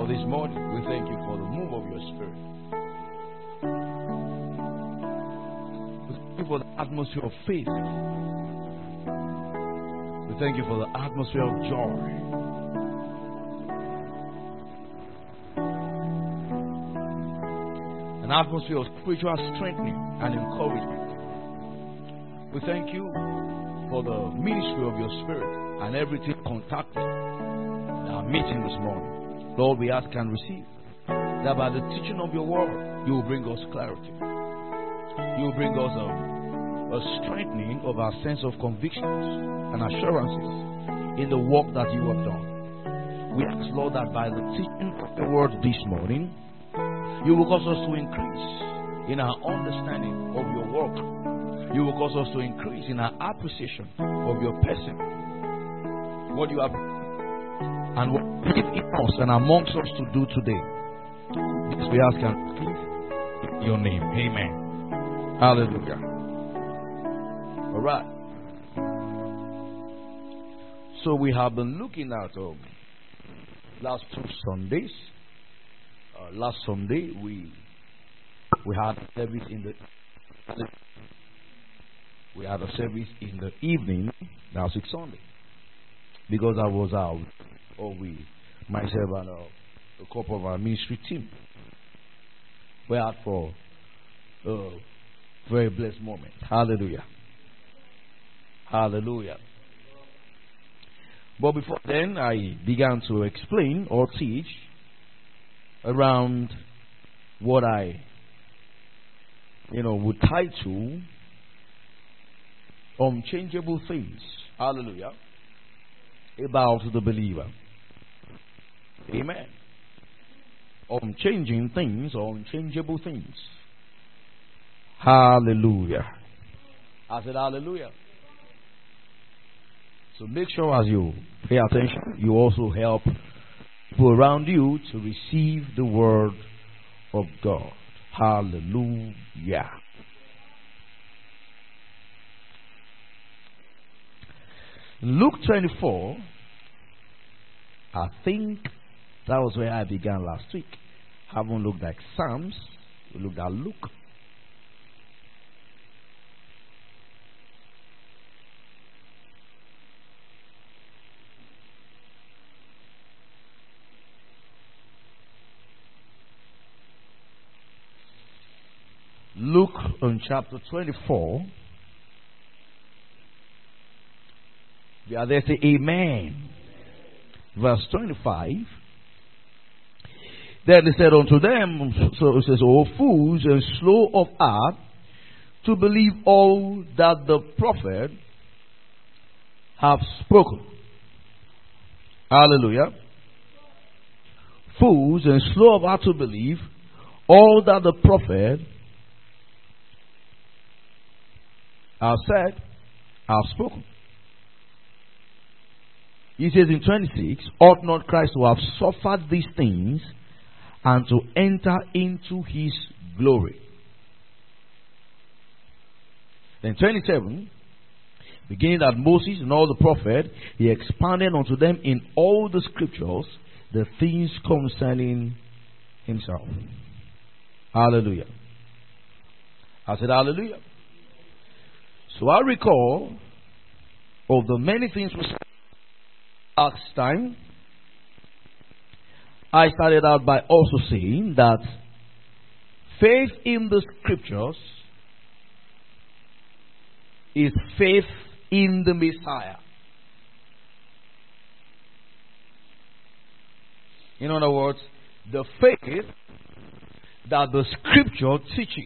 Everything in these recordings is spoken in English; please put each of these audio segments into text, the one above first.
for this morning. We thank you for the move of your Spirit. We thank you for the atmosphere of faith. We thank you for the atmosphere of joy. An atmosphere of spiritual strengthening and encouragement. We thank you for the ministry of your Spirit and everything contacted in our meeting this morning. Lord, we ask and receive that by the teaching of your word, you will bring us clarity. You will bring us a strengthening of our sense of convictions and assurances in the work that you have done. We ask, Lord, that by the teaching of the word this morning, you will cause us to increase in our understanding of your work. You will cause us to increase in our appreciation of your person, what you have and what you give in us and amongst us to do today. This we ask and in your name. Amen. Hallelujah. All right. So we have been looking at last 2 Sundays. Last Sunday we had a service in the evening. Last week Sunday, because I was out, myself and a couple of our ministry team, we out for a very blessed moment. Hallelujah. Hallelujah. But before then, I began to explain or teach around what I would title unchangeable things. Hallelujah. About the believer. Amen. Unchanging things or unchangeable things. Hallelujah. I said hallelujah. So make sure as you pay attention, you also help people around you to receive the word of God. Hallelujah. Luke 24, I think that was where I began last week. Haven't looked at Psalms, we looked at Luke. Luke on chapter 24. We are there, say amen. Verse 25. Then he said unto them, so it says, O fools and slow of heart to believe all that the prophet have spoken. Hallelujah. Fools and slow of heart to believe all that the prophet have said, have spoken. He says in 26, ought not Christ to have suffered these things and to enter into his glory? Then 27, beginning at Moses and all the prophets, he expounded unto them in all the scriptures the things concerning himself. Hallelujah. I said hallelujah. So I recall of the many things we said last time. I started out by also saying that faith in the scriptures is faith in the Messiah. In other words, the faith that the scripture teaches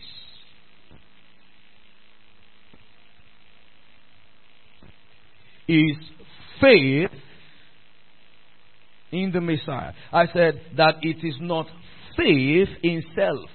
is faith in the Messiah. I said that it is not faith in self.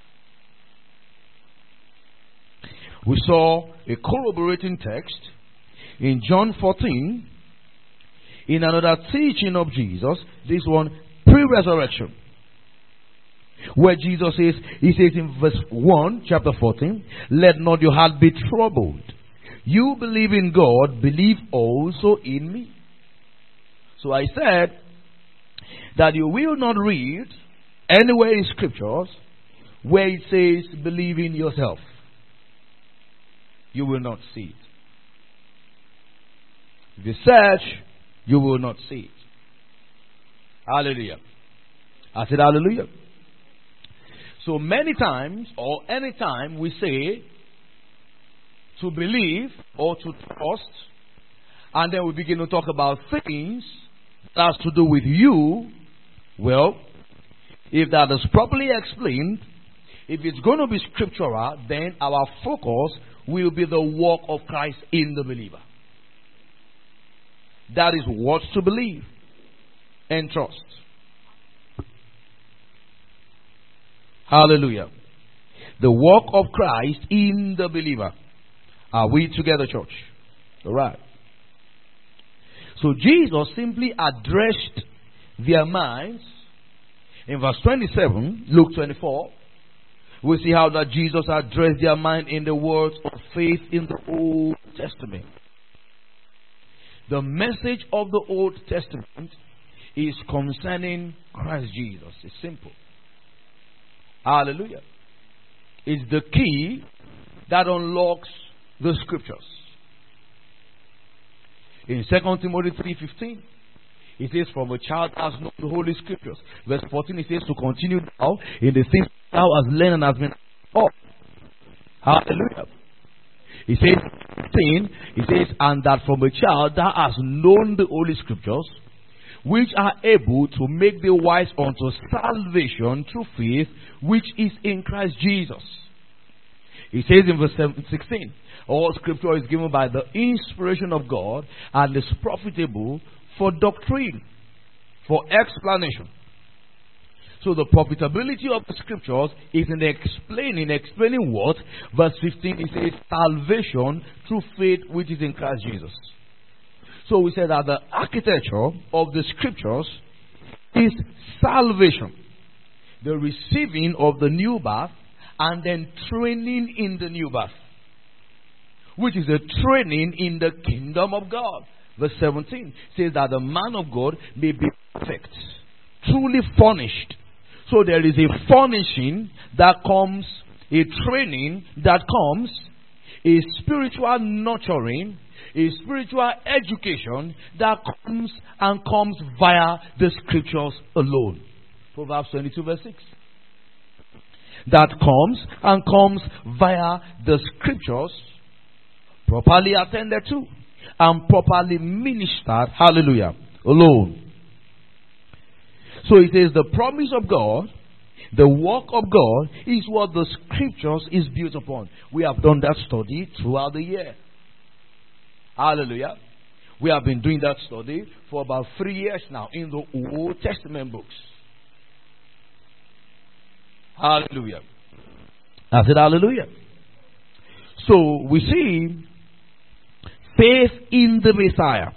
We saw a corroborating text in John 14 in another teaching of Jesus, this one pre-resurrection, where Jesus says, he says in verse 1, chapter 14, let not your heart be troubled. You believe in God, believe also in me. So I said that you will not read anywhere in scriptures where it says believe in yourself. You will not see it. If you search, you will not see it. Hallelujah. I said hallelujah. So many times or anytime we say to believe or to trust, and then we begin to talk about things that has to do with you, well, if that is properly explained, if it's going to be scriptural, then our focus will be the work of Christ in the believer. That is what to believe and trust. Hallelujah. The work of Christ in the believer. Are we together, church? All right. So Jesus simply addressed their minds. In verse 27, Luke 24, we see how that Jesus addressed their mind in the words of faith in the Old Testament. The message of the Old Testament is concerning Christ Jesus. It's simple. Hallelujah. It's the key that unlocks the scriptures. In 2 Timothy 3:15, it says, from a child has known the Holy Scriptures. Verse 14, it says, to continue now in the things thou hast learned and hast been taught. Hallelujah. It says, and that from a child thou hast known the Holy Scriptures, which are able to make thee wise unto salvation through faith, which is in Christ Jesus. It says in verse 16, all scripture is given by the inspiration of God and is profitable for doctrine, for explanation. So the profitability of the scriptures is in explaining what? Verse 15, it says salvation through faith which is in Christ Jesus. So we said that the architecture of the scriptures is salvation, the receiving of the new birth, and then training in the new birth, which is a training in the kingdom of God. Verse 17 says that the man of God may be perfect, truly furnished. So there is a furnishing that comes, a training that comes, a spiritual nurturing, a spiritual education that comes via the scriptures alone. Proverbs 22 verse 6. That comes via the scriptures, properly attended to and properly ministered, hallelujah, alone. So it says the promise of God, the work of God is what the scriptures is built upon. We have done that study throughout the year. Hallelujah. We have been doing that study for about 3 years now in the Old Testament books. Hallelujah. I said hallelujah. So we see faith in the Messiah.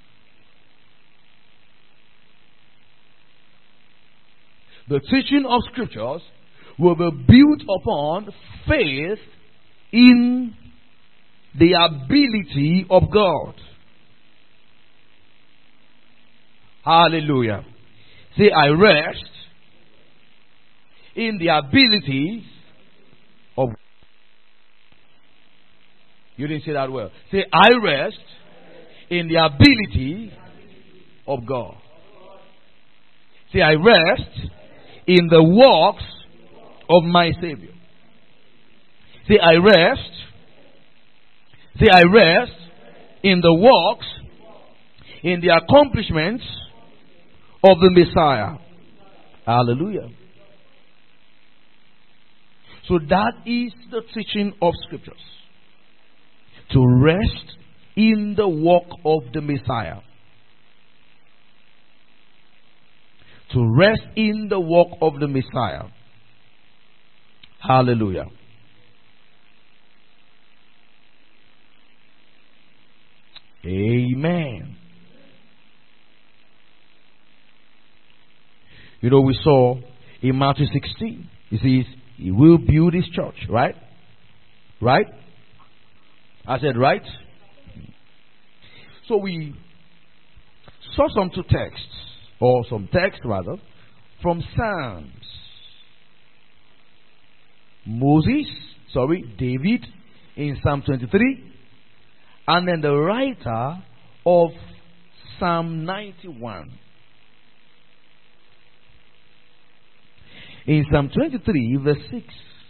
The teaching of scriptures will be built upon faith in the ability of God. Hallelujah. Say, I rest in the abilities of God. You didn't say that well. Say, I rest in the ability of God. Say, I rest in the works of my Savior. Say, I rest. Say, I rest in the works, in the accomplishments of the Messiah. Hallelujah. So that is the teaching of scriptures. To rest in the work of the Messiah. To rest in the work of the Messiah. Hallelujah. Amen. You know, we saw in Matthew 16, he says, he will build his church, right? Right? I said, right? So we saw some two texts or some text rather, from Psalms. David in Psalm 23, and then the writer of Psalm 91. In Psalm 23, verse 6,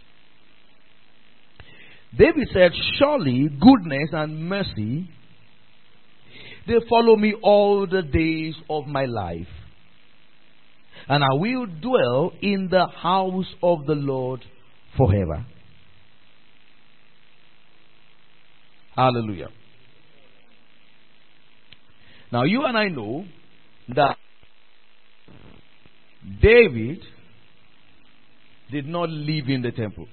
David said, surely goodness and mercy, they follow me all the days of my life, and I will dwell in the house of the Lord forever. Hallelujah. Now you and I know that David did not live in the temple.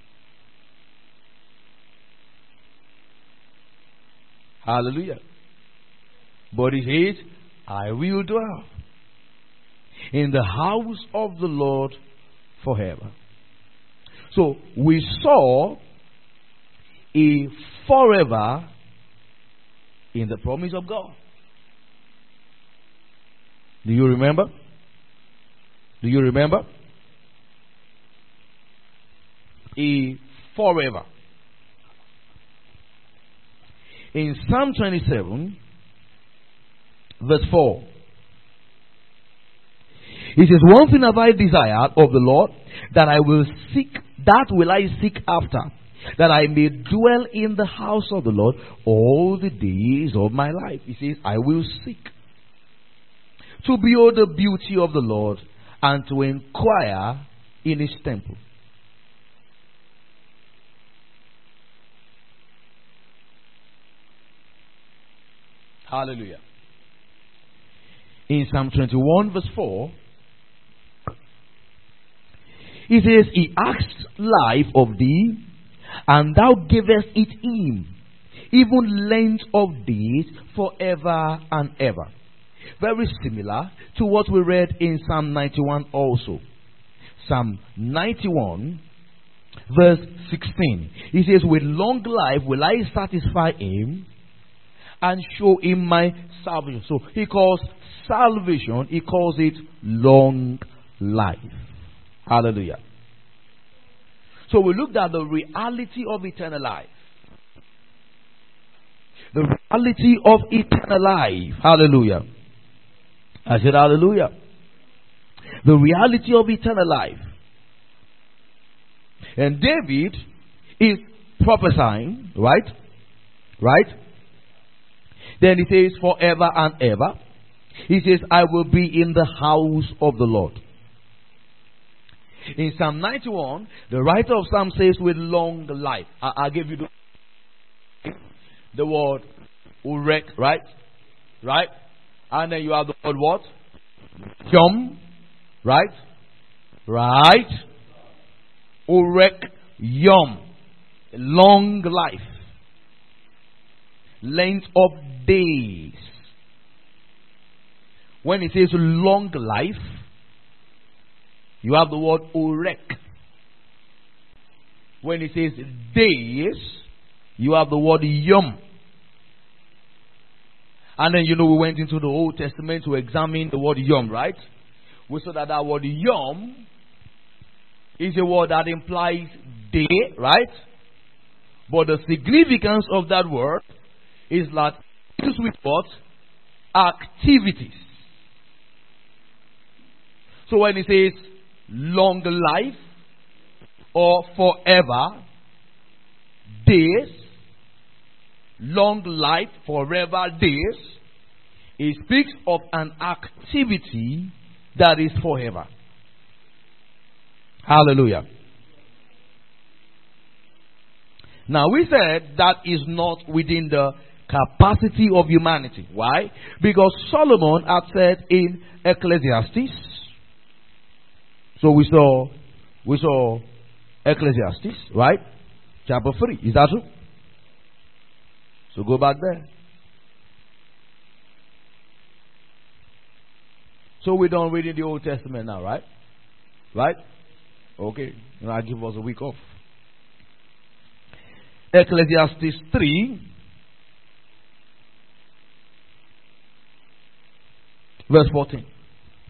Hallelujah. But he says, I will dwell in the house of the Lord forever. So we saw a forever in the promise of God. Do you remember? Do you remember? A forever. In Psalm 27, verse 4, it says, one thing have I desired of the Lord, that I will seek, that will I seek after, that I may dwell in the house of the Lord all the days of my life. He says, I will seek to behold the beauty of the Lord and to inquire in his temple. Hallelujah. In Psalm 21 verse 4, it says, he asked life of thee, and thou gavest it him, even length of days forever and ever. Very similar to what we read in Psalm 91 also. Psalm 91 verse 16. He says, with long life will I satisfy him and show him my salvation. So he calls salvation, he calls it long life. Hallelujah. So we looked at the reality of eternal life. The reality of eternal life. Hallelujah. I said hallelujah. The reality of eternal life. And David is prophesying, right? Right? Then he says forever and ever. He says, I will be in the house of the Lord. In Psalm 91, the writer of Psalm says with long life. I gave you the word urek, right? Right? And then you have the word what? Yom, right? Right? Urek yom. Long life. Length of days. When it says long life, you have the word urek. When it says days, you have the word yom. And then we went into the Old Testament to examine the word yom, right? We saw that that word yom is a word that implies day, right? But the significance of that word is that it is with what? Activities. So when it says long life or forever days, long life, forever days, it speaks of an activity that is forever. Hallelujah. Now we said that is not within the capacity of humanity. Why? Because Solomon had said in Ecclesiastes. So we saw Ecclesiastes, right? Chapter 3. Is that true? So go back there. So we don't read in the Old Testament now, right? Right? Okay. Now give us a week off. Ecclesiastes 3 verse 14.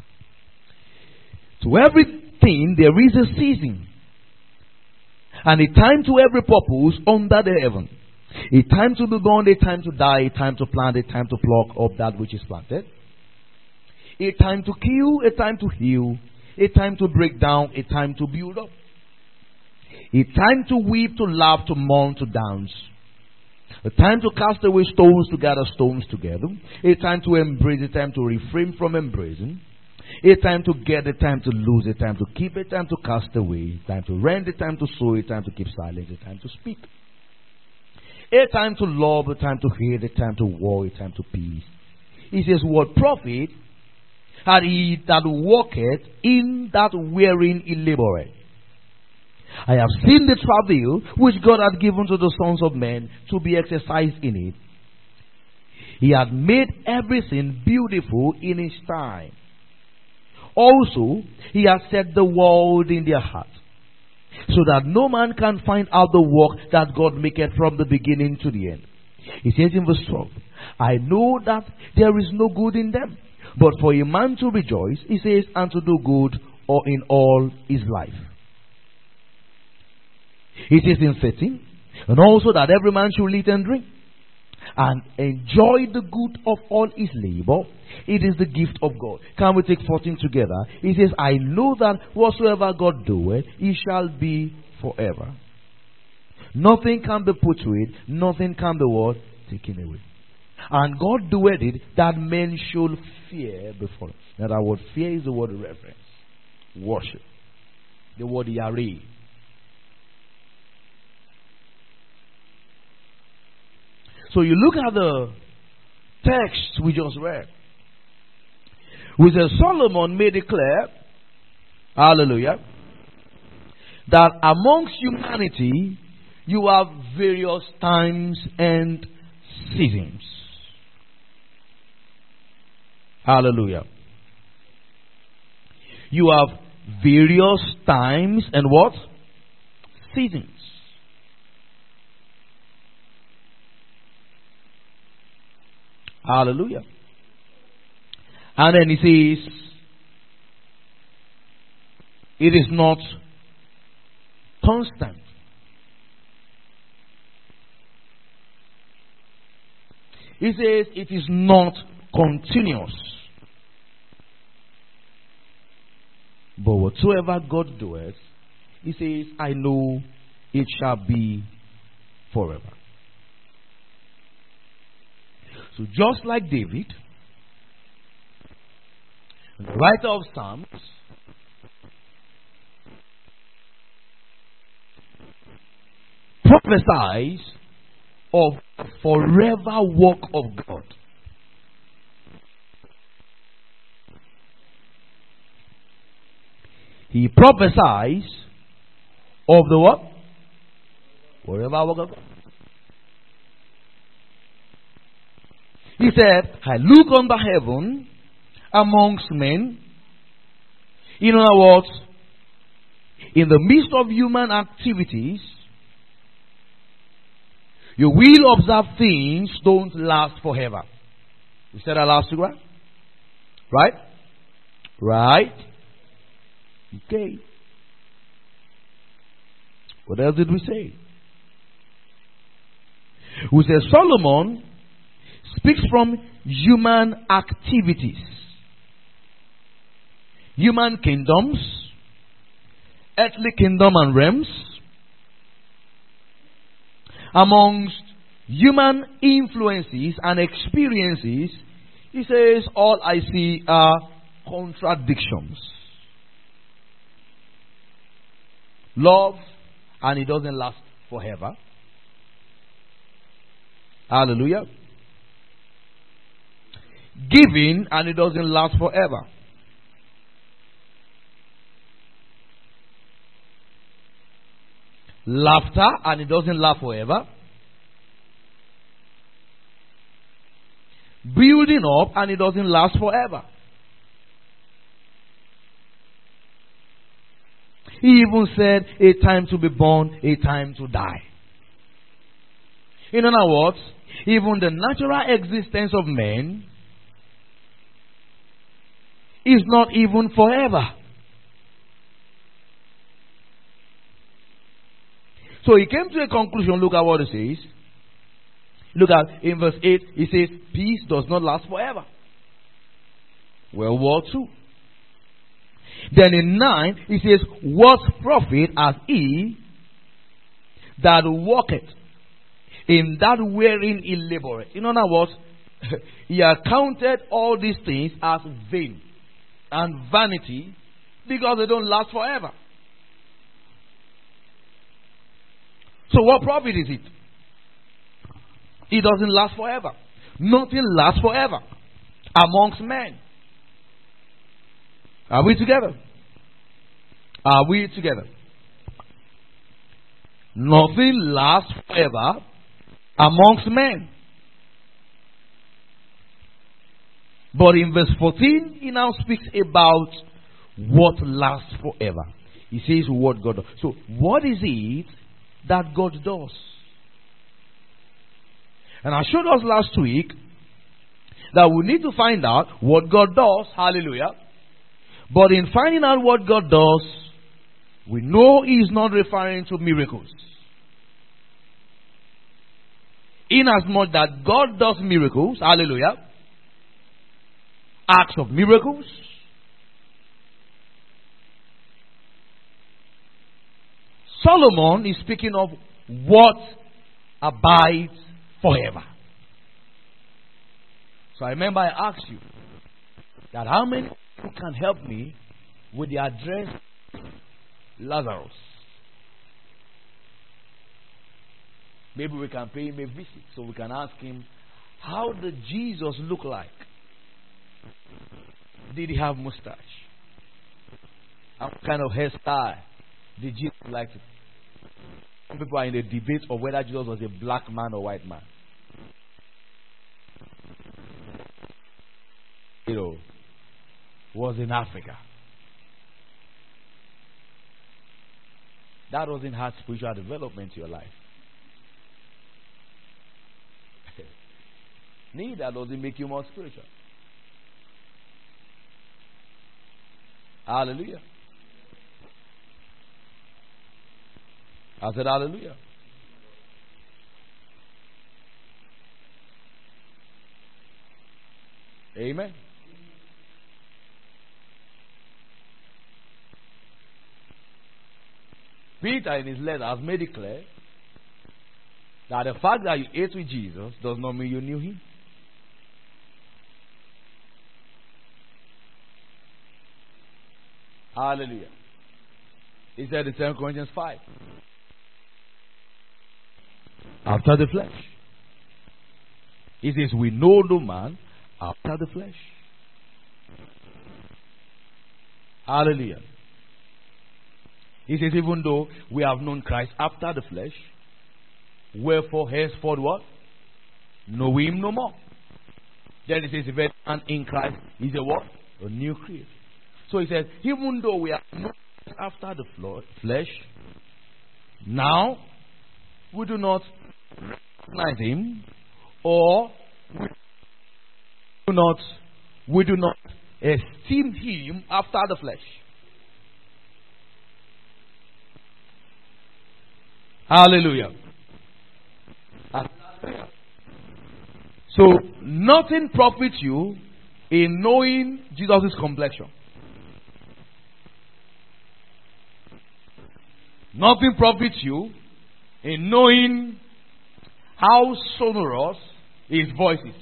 To everything there is a season, and a time to every purpose under the heaven. A time to be born, a time to die, a time to plant, a time to pluck up that which is planted. A time to kill, a time to heal, a time to break down, a time to build up. A time to weep, to laugh, to mourn, to dance. A time to cast away stones, to gather stones together. A time to embrace, a time to refrain from embracing. A time to get, a time to lose, a time to keep, a time to cast away. A time to rend, a time to sow, a time to keep silent, a time to speak. A time to love, a time to hate, a time to war, a time to peace. He says, what profit had he that walketh in that wherein he laboureth? I have seen the travail which God had given to the sons of men to be exercised in it. He had made everything beautiful in his time. Also, he has set the world in their heart, so that no man can find out the work that God maketh from the beginning to the end. He says in verse 12, I know that there is no good in them, but for a man to rejoice, he says, and to do good or in all his life. He says in 13, and also that every man should eat and drink, and enjoy the good of all his labor. It is the gift of God. Can we take 14 together? He says, I know that whatsoever God doeth, it shall be forever. Nothing can be put to it, nothing can be what? Taken away. And God doeth it that men should fear before him. Now that word fear is the word reverence, worship, the word yare. So you look at the text we just read. We say Solomon made it clear, hallelujah, that amongst humanity you have various times and seasons. Hallelujah. You have various times and what? Seasons. Hallelujah. And then he says, it is not constant. He says it is not continuous. But whatsoever God doeth, he says, I know it shall be forever. So just like David, the writer of Psalms, prophesies of forever work of God. He prophesies of the what? Forever work of God. He said, I look on the heaven amongst men. In other words, in the midst of human activities, you will observe things don't last forever. We said that last week, right? Right? Right? Okay. What else did we say? We said Solomon speaks from human activities, human kingdoms, earthly kingdom and realms, amongst human influences and experiences. He says all I see are contradictions. Love, and it doesn't last forever. Hallelujah. Giving, and it doesn't last forever. Laughter, and it doesn't last forever. Building up, and it doesn't last forever. He even said a time to be born, a time to die. In other words, even the natural existence of man is not even forever. So he came to a conclusion. Look at what it says. Look at in verse 8. He says, peace does not last forever. World War II. Then in 9, he says, what profit has he that worketh in that wherein he laboureth? In other words, he accounted all these things as vain and vanity because they don't last forever. So what profit is it? It doesn't last forever. Nothing lasts forever amongst men. Are we together? Are we together? Nothing lasts forever amongst men. But in verse 14, he now speaks about what lasts forever. He says what God does. So, what is it that God does? And I showed us last week that we need to find out what God does. Hallelujah. But in finding out what God does, we know He is not referring to miracles. Inasmuch that God does miracles, hallelujah, acts of miracles, Solomon is speaking of what abides forever. So I remember I asked you that how many people can help me with the address Lazarus? Maybe we can pay him a visit so we can ask him, how did Jesus look like? Did he have mustache? What kind of hairstyle did Jesus like to? Some people are in a debate of whether Jesus was a black man or white man. You know, was in Africa. That doesn't have spiritual development to your life. Neither does it make you more spiritual. Hallelujah. I said hallelujah. Amen. Peter in his letter has made it clear that the fact that you ate with Jesus does not mean you knew him. Hallelujah. He said in 2 Corinthians 5. After the flesh. He says, we know no man after the flesh. Hallelujah. He says, even though we have known Christ after the flesh, wherefore henceforth what? Know him no more. Then he says, if any man in Christ is a what? A new creature. So he says, even though we have known Christ after the flesh, now we do not recognize him, or we do not esteem him after the flesh. Hallelujah. So nothing profits you in knowing Jesus' complexion. Nothing profits you in knowing how sonorous his voice is.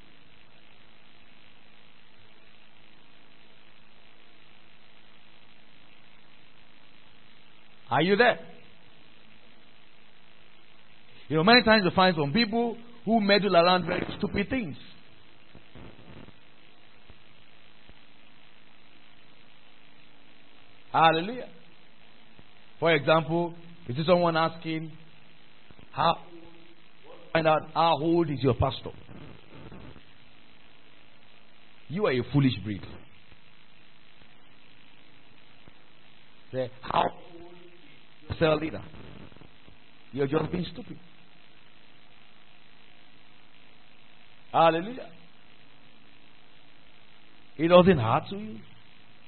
Are you there? You know, many times you find some people who meddle around very stupid things. Hallelujah. For example, you see someone asking, find out how old is your pastor? You are a foolish breed. Say, how old is your cell leader? You're just being stupid. Hallelujah. It doesn't hurt to you.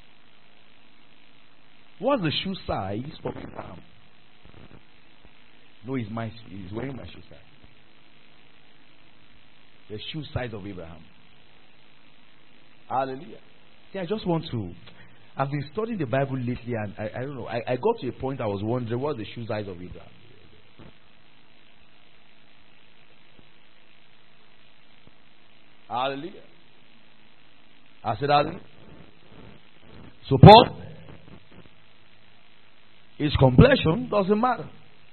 What's the shoe size for Abraham? No, he's wearing my shoe size. The shoe size of Abraham. Hallelujah. See, I just want to. I've been studying the Bible lately, and I don't know. I got to a point I was wondering what the shoe size of Abraham. Hallelujah. I said hallelujah. So Paul, his complexion doesn't matter.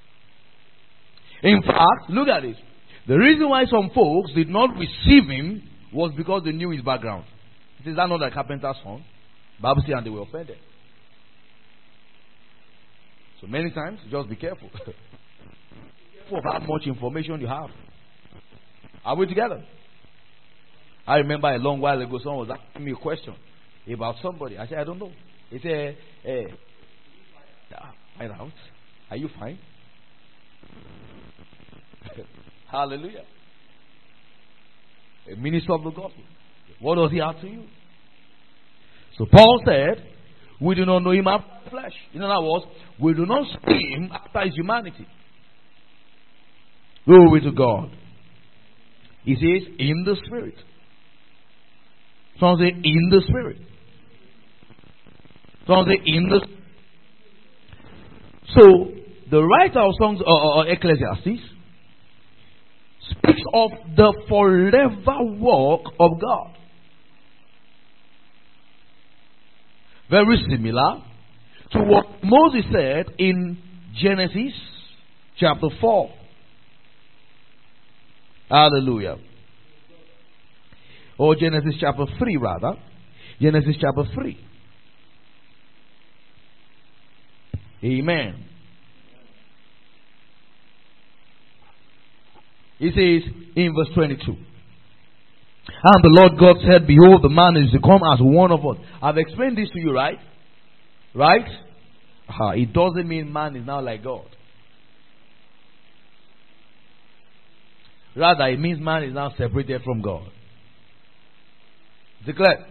In fact, look at it. The reason why some folks did not receive him was because they knew his background. Is that not a carpenter's son? Bible says, and they were offended. So many times, just be careful. Be careful of how much information you have. Are we together? I remember a long while ago, someone was asking me a question about somebody. I said, I don't know. He said, find out. Are you fine? Hallelujah. A minister of the gospel. What does he have to you? So Paul said, we do not know him after flesh. In other words, we do not see him after his humanity. Glory to God. He says, in the spirit. Some say, in the spirit. Some say, in the. So, the writer of Songs or Ecclesiastes speaks of the forever work of God. Very similar to what Moses said in Genesis chapter 4. Hallelujah. Or Genesis chapter 3 rather. Genesis chapter 3. Amen. He says in verse 22. And the Lord God said, behold, the man is to come as one of us. I've explained this to you, right? Right? It doesn't mean man is now like God. Rather, it means man is now separated from God. Declare.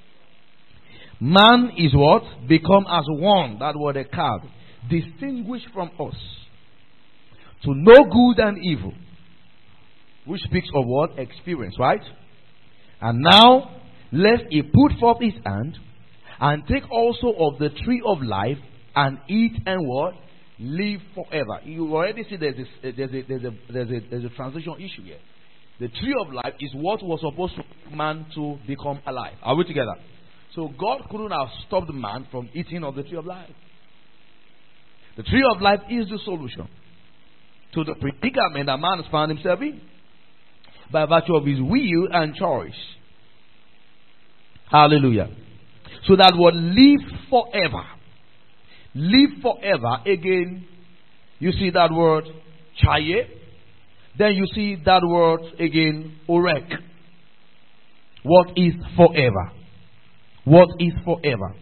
Man is what? Become as one. That word a card. Distinguished from us. To know good and evil. Which speaks of what? Experience, right? And now, lest he put forth his hand and take also of the tree of life and eat and what? Live forever. You already see there's a transition issue here. The tree of life is what was supposed to make man to become alive. Are we together? So God couldn't have stopped man from eating of the tree of life. The tree of life is the solution to the predicament that man has found himself in, by virtue of his will and choice. Hallelujah. So that word live forever. Live forever. Again, you see that word chaye. Then you see that word again, orek. What is forever? What is forever?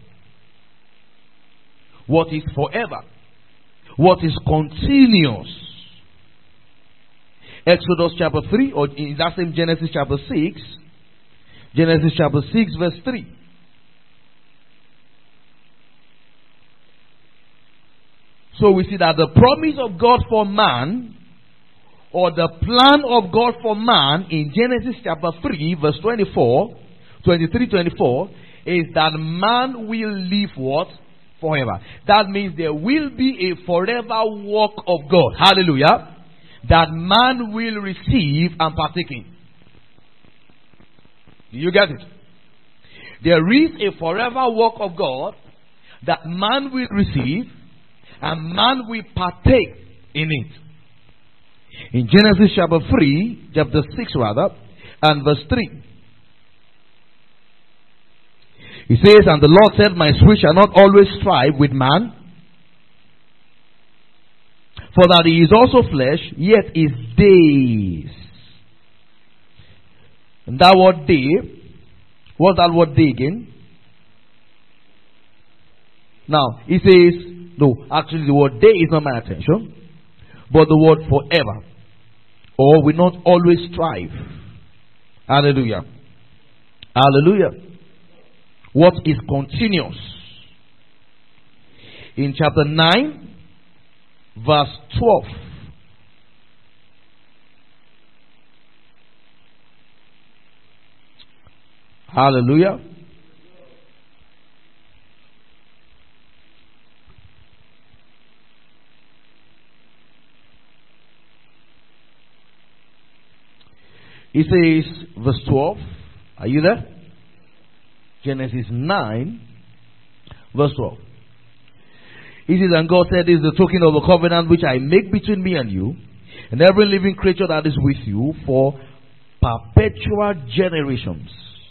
What is forever? What is continuous? Exodus chapter 3, or in that same Genesis chapter 6. Genesis chapter 6 verse 3. So we see that the promise of God for man, or the plan of God for man in Genesis chapter 3 verse 24, 23, 24, is that man will live what? Forever. That means there will be a forever work of God. Hallelujah. That man will receive and partake in. Do you get it? There is a forever work of God that man will receive and man will partake in it. In Genesis chapter 3, chapter 6 rather, and verse 3. He says, and the Lord said, my spirit shall not always strive with man, for that he is also flesh, yet his days. And that word day, what's that word day again? Now, he says, no, actually the word day is not my attention, but the word forever, or will not always strive. Hallelujah. Hallelujah. What is continuous? In chapter 9, verse 12. Hallelujah. It says, verse 12. Are you there? Genesis 9, verse 12. It says, and God said, this is the token of the covenant which I make between me and you, and every living creature that is with you for perpetual generations.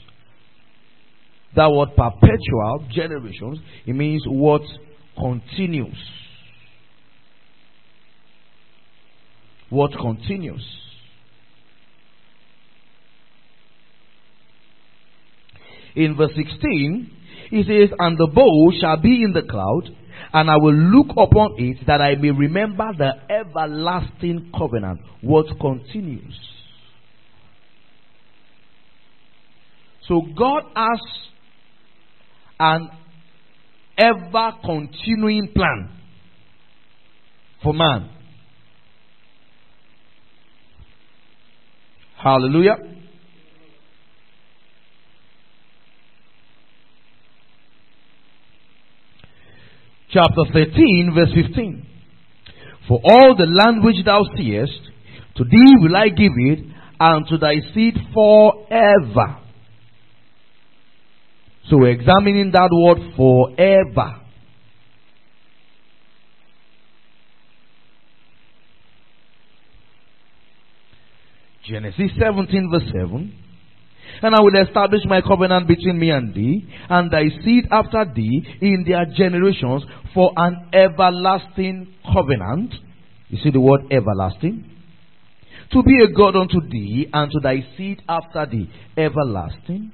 That word perpetual generations, it means what continues. What continues. In verse 16, it says, and the bow shall be in the cloud, and I will look upon it, that I may remember the everlasting covenant. What continues. So God has an ever continuing plan for man. Hallelujah. Chapter 13, verse 15. For all the land which thou seest, to thee will I give it, and to thy seed forever. So we're examining that word forever. Genesis 17, verse 7. And I will establish my covenant between me and thee, and thy seed after thee in their generations, for an everlasting covenant. You see the word everlasting? To be a God unto thee, and to thy seed after thee. Everlasting.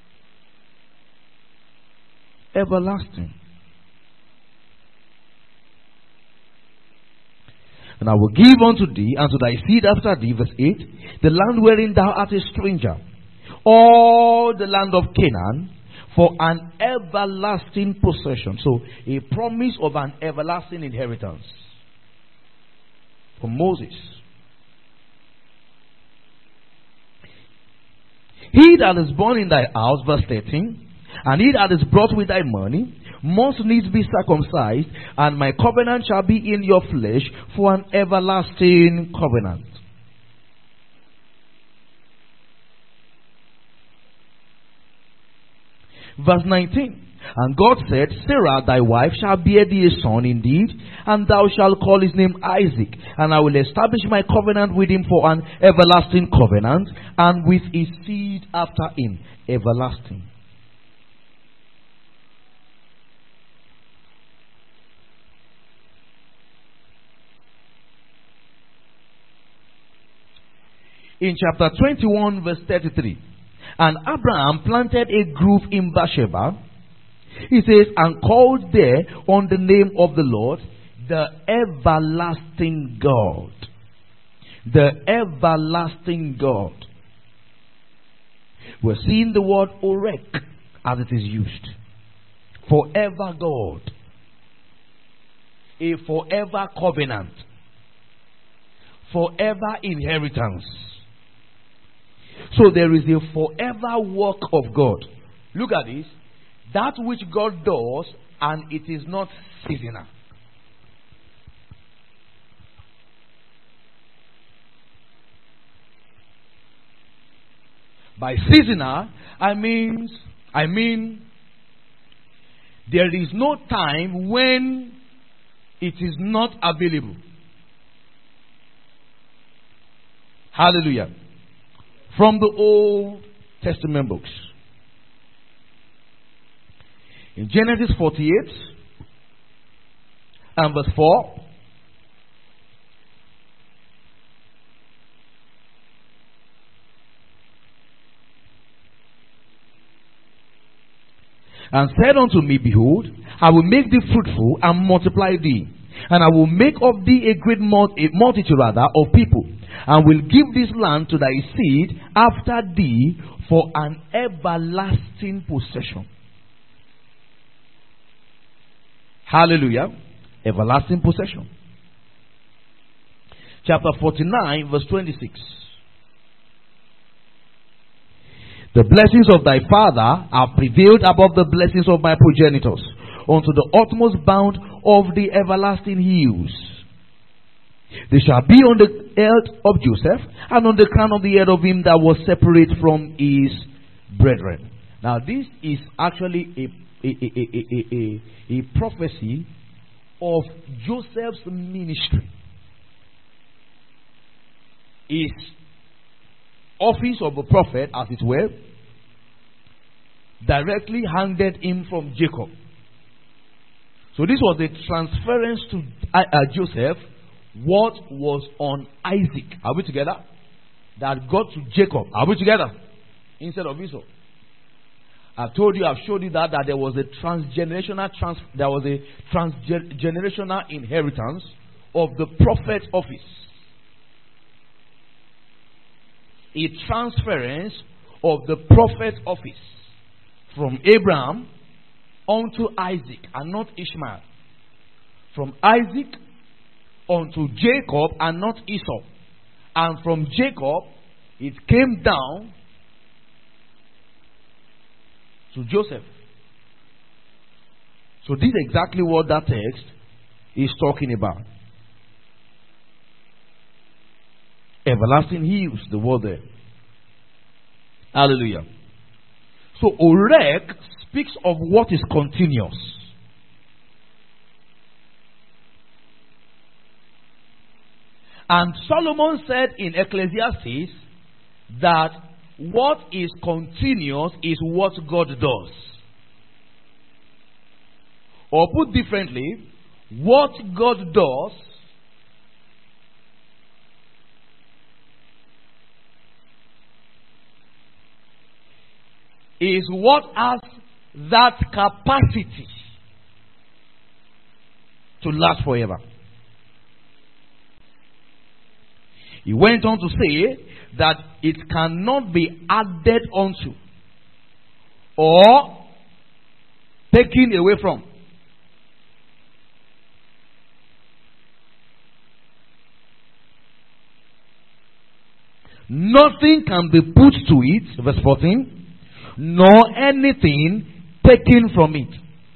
Everlasting. And I will give unto thee, and to thy seed after thee, verse 8, the land wherein thou art a stranger, all the land of Canaan, for an everlasting possession. So, a promise of an everlasting inheritance for Moses. He that is born in thy house, verse 13, and he that is brought with thy money, must needs be circumcised, and my covenant shall be in your flesh for an everlasting covenant. Verse 19. And God said, Sarah thy wife shall bear thee a son indeed, and thou shalt call his name Isaac, and I will establish my covenant with him for an everlasting covenant, and with his seed after him, everlasting. In chapter 21, verse 33, and Abraham planted a grove in Beersheba. He says, and called there on the name of the Lord, the everlasting God. The everlasting God. We're seeing the word Orek as it is used. Forever God. A forever covenant. Forever inheritance. So there is a forever work of God. Look at this. That which God does, and it is not seasonal. By seasonal, I mean there is no time when it is not available. Hallelujah. From the Old Testament books. In Genesis 48 and verse 4. And said unto me, behold, I will make thee fruitful and multiply thee, and I will make of thee a great multitude of people, and will give this land to thy seed after thee for an everlasting possession. Hallelujah. Everlasting possession. Chapter 49, verse 26. The blessings of thy father are prevailed above the blessings of my progenitors, unto the utmost bound of the everlasting hills. They shall be on the head of Joseph, and on the crown of the head of him that was separate from his brethren. Now this is actually a prophecy of Joseph's ministry. His office of a prophet, as it were, directly handed him from Jacob. So this was a transference to Joseph what was on Isaac. Are we together? That got to Jacob. Are we together? Instead of Esau. I've told you, I've showed you that there was a transgenerational inheritance of the prophet's office. A transference of the prophet's office from Abraham unto Isaac and not Ishmael. From Isaac unto Jacob and not Esau. And from Jacob it came down to Joseph. So this is exactly what that text is talking about. Everlasting hills, the word there. Hallelujah. So Orek speaks of what is continuous. And Solomon said in Ecclesiastes that what is continuous is what God does. Or put differently, what God does is what has that capacity to last forever. He went on to say that it cannot be added onto or taken away from. Nothing can be put to it, verse 14, nor anything taken from it.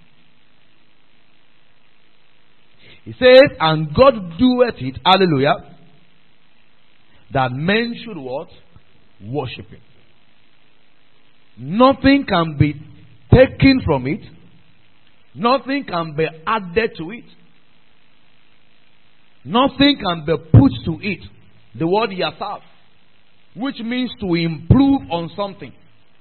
He says, and God doeth it, hallelujah, that men should what? Worship him. Nothing can be taken from it. Nothing can be added to it. Nothing can be put to it. The word yasaf, which means to improve on something.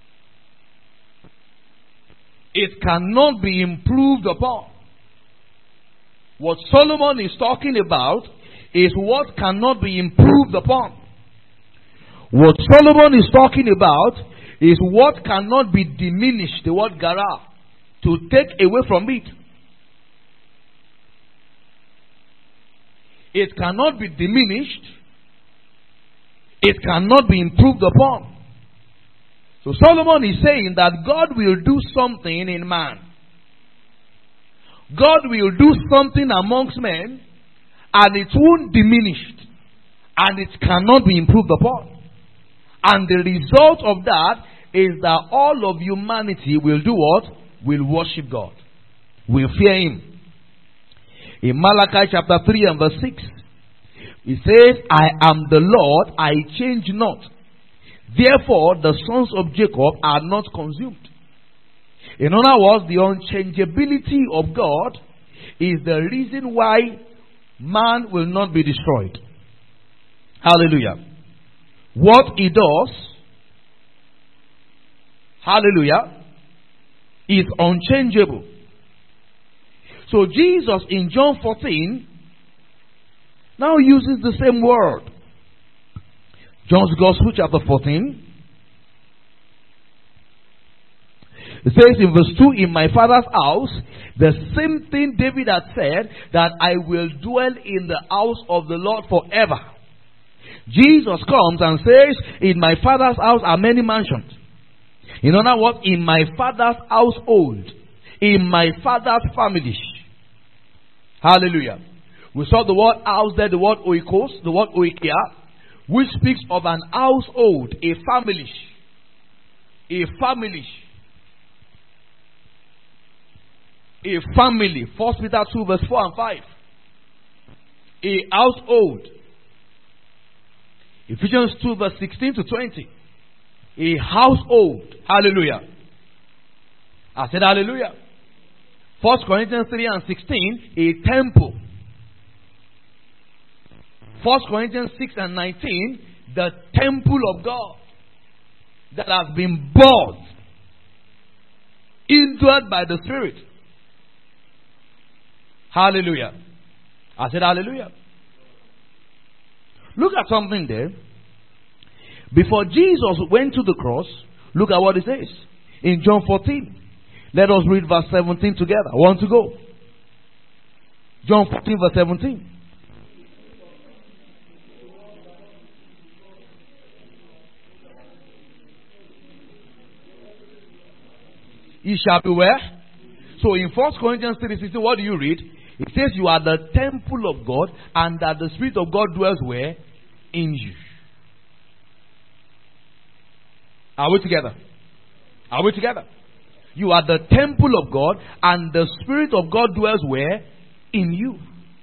It cannot be improved upon. What Solomon is talking about is what cannot be improved upon. What Solomon is talking about is what cannot be diminished, the word gara, to take away from it. It cannot be diminished. It cannot be improved upon. So Solomon is saying that God will do something in man. God will do something amongst men, and it won't diminish, and it cannot be improved upon. And the result of that is that all of humanity will do what? Will worship God. Will fear him. In Malachi chapter 3 and verse 6, it says, I am the Lord, I change not. Therefore, the sons of Jacob are not consumed. In other words, the unchangeability of God is the reason why man will not be destroyed. Hallelujah. What he does, hallelujah, is unchangeable. So Jesus in John 14 now uses the same word. John's Gospel chapter 14. It says in verse 2, in my Father's house, the same thing David had said, that I will dwell in the house of the Lord forever. Jesus comes and says, in my Father's house are many mansions. In other words, in my Father's household, in my Father's family. Hallelujah. We saw the word house there, the word oikos, the word oikia, which speaks of an household, a family. A family. A family. 1 Peter 2 verse 4 and 5. A household. Ephesians 2 verse 16 to 20. A household. Hallelujah. I said hallelujah. 1 Corinthians 3 and 16. A temple. 1 Corinthians 6 and 19. The temple of God that has been bought, indwelt by the Spirit. Hallelujah. I said hallelujah. Look at something there. Before Jesus went to the cross, look at what it says in John 14. Let us read verse 17 together. I want to go. John 14 verse 17. Ye shall be where? So in 1 Corinthians 3:16, what do you read? It says you are the temple of God, and that the Spirit of God dwells where? In you. Are we together? Are we together? You are the temple of God, and the Spirit of God dwells where? In you.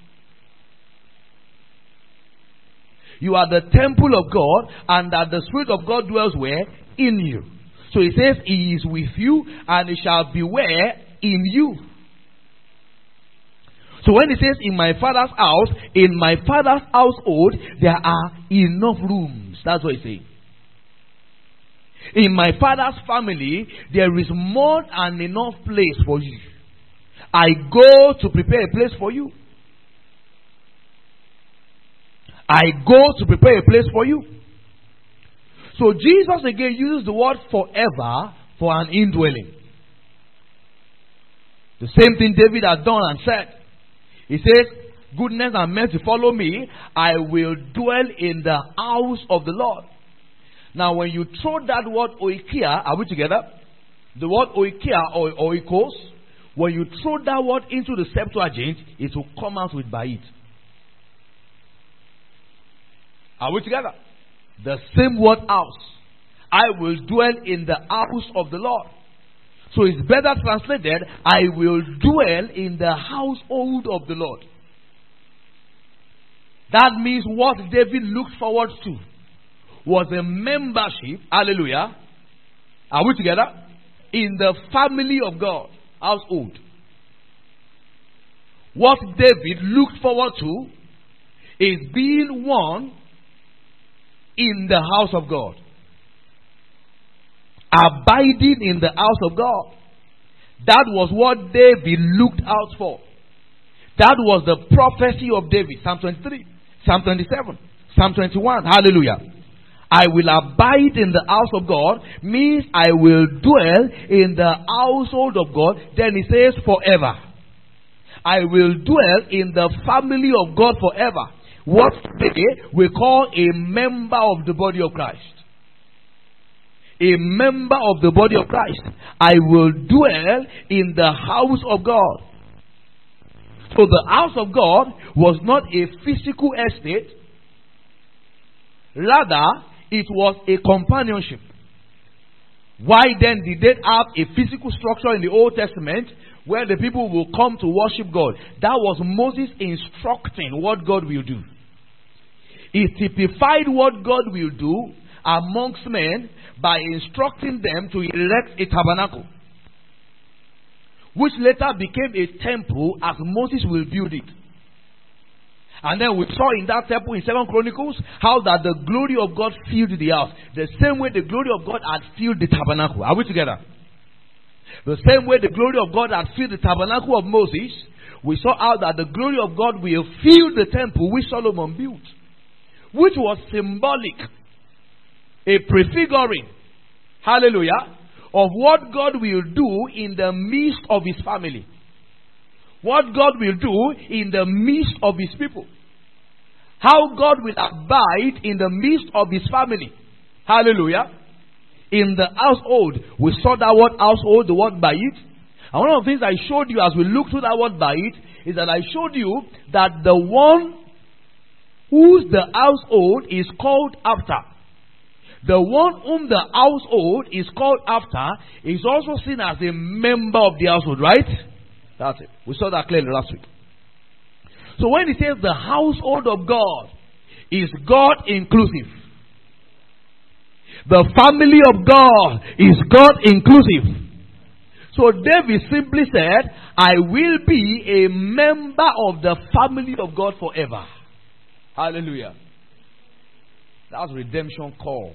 You are the temple of God, and that the Spirit of God dwells where? In you. So it says He is with you, and He shall be where? In you. So when it says in my Father's house, in my Father's household, there are enough rooms. That's what it's saying. In my Father's family, there is more than enough place for you. I go to prepare a place for you. I go to prepare a place for you. So Jesus again uses the word forever for an indwelling. The same thing David had done and said. He says, goodness and mercy follow me. I will dwell in the house of the Lord. Now when you throw that word oikia, are we together? The word oikia or oikos, when you throw that word into the Septuagint, it will come out with bait. Are we together? The same word house. I will dwell in the house of the Lord. So it's better translated, I will dwell in the household of the Lord. That means what David looked forward to was a membership, hallelujah, are we together? In the family of God, household. What David looked forward to is being one in the house of God. Abiding in the house of God. That was what David looked out for. That was the prophecy of David. Psalm 23, Psalm 27, Psalm 21. Hallelujah. I will abide in the house of God means I will dwell in the household of God. Then he says forever. I will dwell in the family of God forever. What today we call a member of the body of Christ. A member of the body of Christ. I will dwell in the house of God. So the house of God was not a physical estate. Rather, it was a companionship. Why then did they have a physical structure in the Old Testament where the people will come to worship God? That was Moses instructing what God will do. He typified what God will do amongst men by instructing them to erect a tabernacle, which later became a temple as Moses will build it. And then we saw in that temple in 2 Chronicles how that the glory of God filled the house. The same way the glory of God had filled the tabernacle. Are we together? The same way the glory of God had filled the tabernacle of Moses, we saw how that the glory of God will fill the temple which Solomon built, which was symbolic, a prefiguring, hallelujah, of what God will do in the midst of His family. What God will do in the midst of His people. How God will abide in the midst of His family. Hallelujah. In the household. We saw that word household, the word bait. And one of the things I showed you as we looked through that word bait is that I showed you that the one whose the household is called after, The one whom the household is called after is also seen as a member of the household, right? That's it. We saw that clearly last week. So when it says the household of God is God inclusive, the family of God is God inclusive. So David simply said, I will be a member of the family of God forever. Hallelujah. That's redemption call.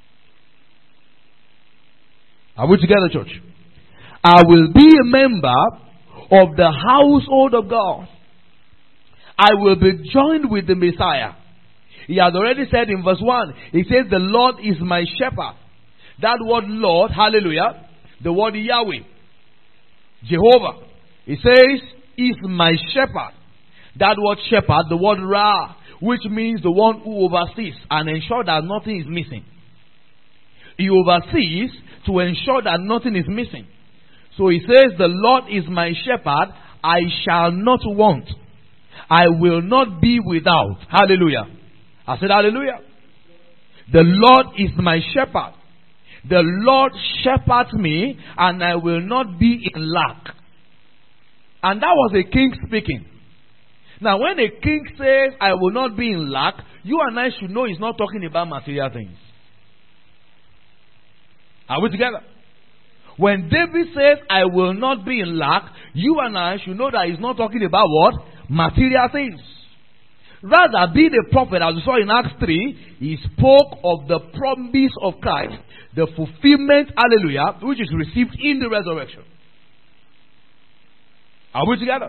Are we together, church? I will be a member of the household of God. I will be joined with the Messiah. He has already said in verse 1, he says, the Lord is my shepherd. That word Lord, hallelujah, the word Yahweh, Jehovah, he says, is my shepherd. That word shepherd, the word Ra, which means the one who oversees and ensures that nothing is missing. He oversees to ensure that nothing is missing. So he says, the Lord is my shepherd, I shall not want. I will not be without. Hallelujah. I said hallelujah. The Lord is my shepherd. The Lord shepherds me, and I will not be in lack. And that was a king speaking. Now when a king says, I will not be in lack, you and I should know he's not talking about material things. Are we together? When David says, I will not be in lack, you and I should know that he's not talking about what? Material things. Rather, being a prophet, as we saw in Acts 3, he spoke of the promise of Christ, the fulfillment, hallelujah, which is received in the resurrection. Are we together?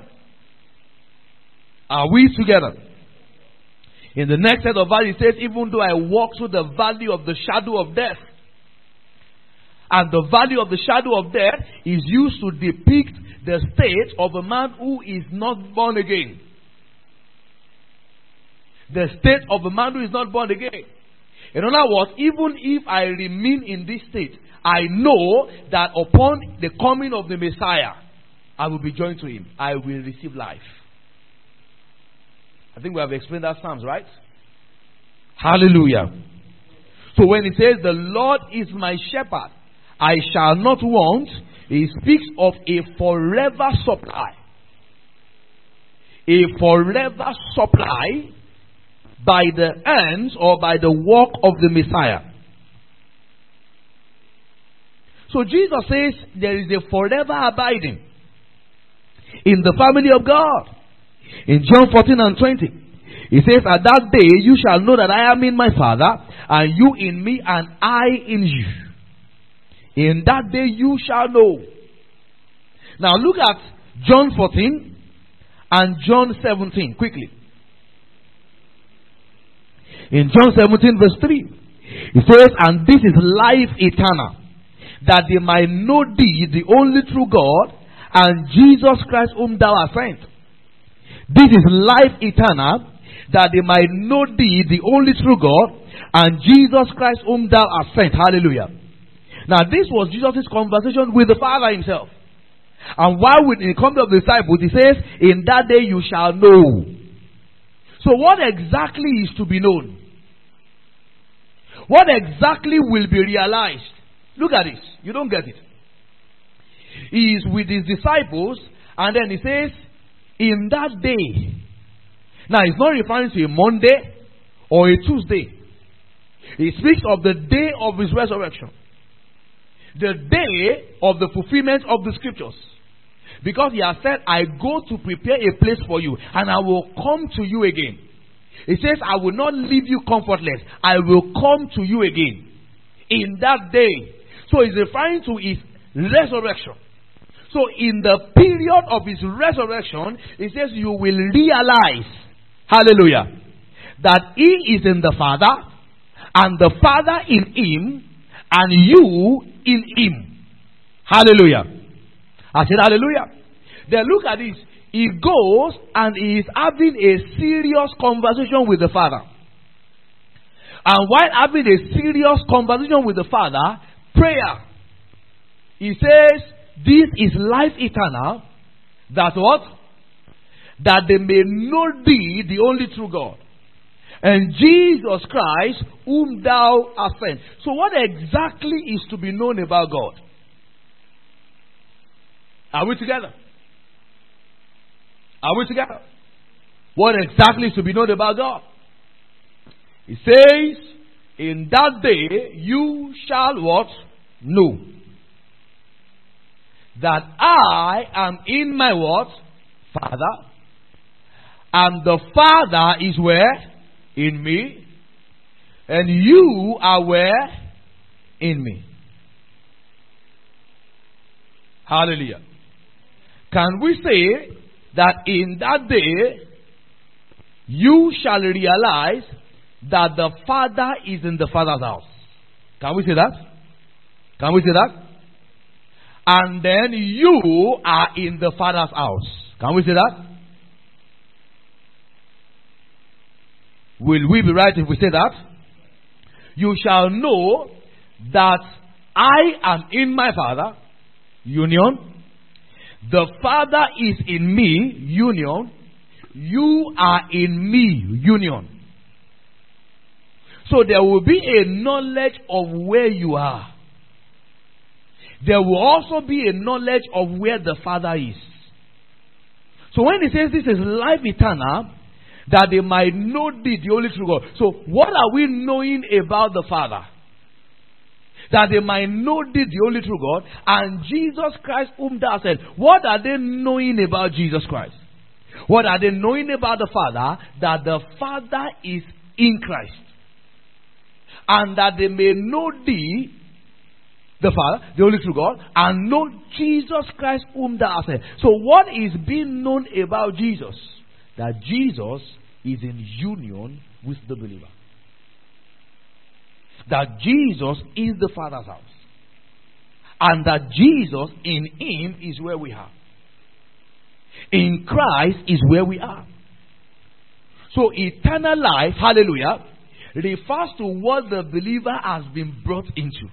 Are we together? In the next set of verses, it says, even though I walk through the valley of the shadow of death. And the valley of the shadow of death is used to depict the state of a man who is not born again. The state of a man who is not born again. In other words, even if I remain in this state, I know that upon the coming of the Messiah, I will be joined to him. I will receive life. I think we have explained that Psalms, right? Hallelujah. So when it says, the Lord is my shepherd, I shall not want, he speaks of a forever supply. A forever supply by the hands or by the work of the Messiah. So Jesus says there is a forever abiding in the family of God. In John 14 and 20, he says, at that day you shall know that I am in my Father, and you in me, and I in you. In that day you shall know. Now look at John 14 and John 17 quickly. In John 17 verse 3, it says, and this is life eternal, that they might know thee, the only true God, and Jesus Christ whom thou hast sent. This is life eternal, that they might know thee, the only true God, and Jesus Christ whom thou hast sent. Hallelujah. Now this was Jesus' conversation with the Father himself. And while with the coming of the disciples, he says, in that day you shall know. So what exactly is to be known? What exactly will be realized? Look at this. You don't get it. He is with his disciples, and then he says, in that day. Now he's not referring to a Monday or a Tuesday. He speaks of the day of his resurrection. The day of the fulfillment of the scriptures. Because he has said, I go to prepare a place for you, and I will come to you again. He says, I will not leave you comfortless. I will come to you again. In that day. So he's referring to his resurrection. So in the period of his resurrection, he says, you will realize, hallelujah, that he is in the Father, and the Father in him, and you in him. Hallelujah. I said hallelujah. Then look at this. He goes and he is having a serious conversation with the Father. And while having a serious conversation with the Father, prayer. He says, this is life eternal. That what? That they may know thee, the only true God. And Jesus Christ, whom thou hast sent. So what exactly is to be known about God? Are we together? Are we together? What exactly is to be known about God? It says, in that day you shall what? Know that I am in my what? Father. And the Father is where? In me. And you are where? In me. Hallelujah. Can we say that in that day you shall realize that the Father is in the Father's house? Can we say that? Can we say that? And then you are in the Father's house. Can we say that? Will we be right if we say that? You shall know that I am in my Father, union. The Father is in me, union. You are in me, union. So there will be a knowledge of where you are. There will also be a knowledge of where the Father is. So when he says this is life eternal, that they might know thee, the only true God. So what are we knowing about the Father? That they might know thee, the only true God, and Jesus Christ whom thou hast sent. What are they knowing about Jesus Christ? What are they knowing about the Father? That the Father is in Christ. And that they may know thee, the Father, the only true God, and know Jesus Christ whom thou hast sent. So what is being known about Jesus? That Jesus is in union with the believer. That Jesus is the Father's house. And that Jesus in him is where we are. In Christ is where we are. So eternal life, hallelujah, refers to what the believer has been brought into.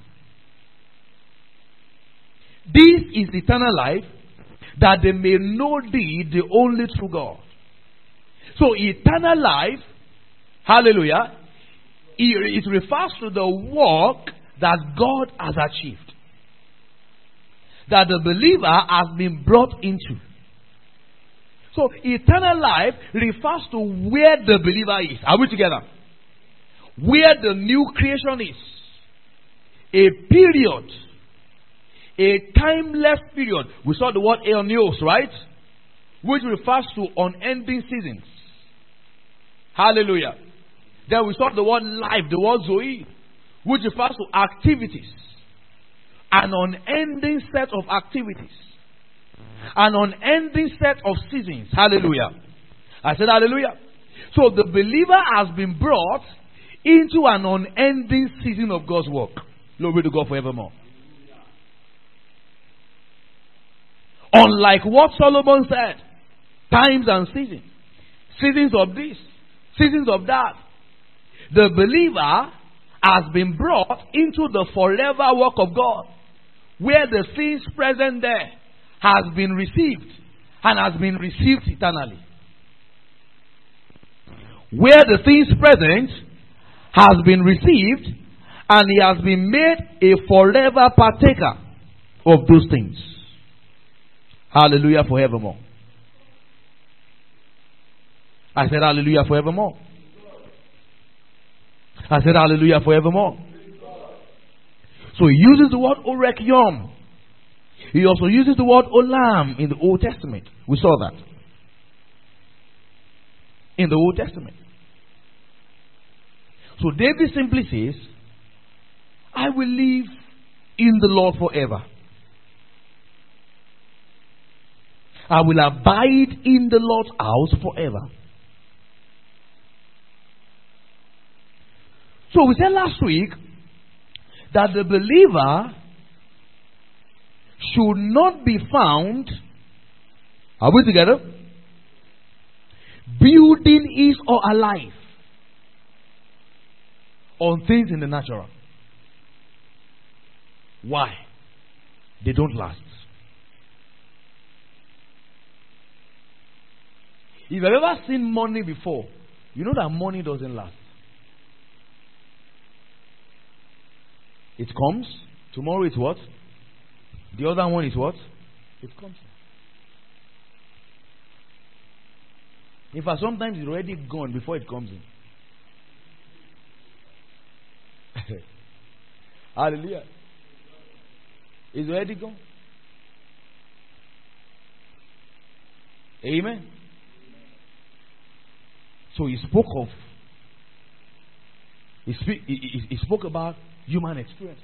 This is eternal life, that they may know thee, the only true God. So eternal life, hallelujah, it refers to the work that God has achieved. That the believer has been brought into. So eternal life refers to where the believer is. Are we together? Where the new creation is. A period. A timeless period. We saw the word aeonios, right? Which refers to unending seasons. Hallelujah. Then we saw the word life, the word zoe, which refers to activities. An unending set of activities. An unending set of seasons. Hallelujah. I said hallelujah. So the believer has been brought into an unending season of God's work. Glory to God forevermore. Unlike what Solomon said, times and seasons. Seasons of this, seasons of that. The believer has been brought into the forever work of God, where the things present there has been received and has been received eternally. Where the things present has been received and he has been made a forever partaker of those things. Hallelujah forevermore. I said hallelujah forevermore. I said hallelujah forevermore. So he uses the word orek yom. He also uses the word olam in the Old Testament. We saw that. In the Old Testament. So David simply says, I will live in the Lord forever. I will abide in the Lord's house forever. So we said last week that the believer should not be found, are we together? Building his or her life on things in the natural. Why? They don't last. If you've ever seen money before, You know that money doesn't last. It comes. Tomorrow it's what? The other one is what? It comes. In fact, sometimes it's already gone before it comes in. Hallelujah. It's already gone. Amen. So he spoke about human experiences.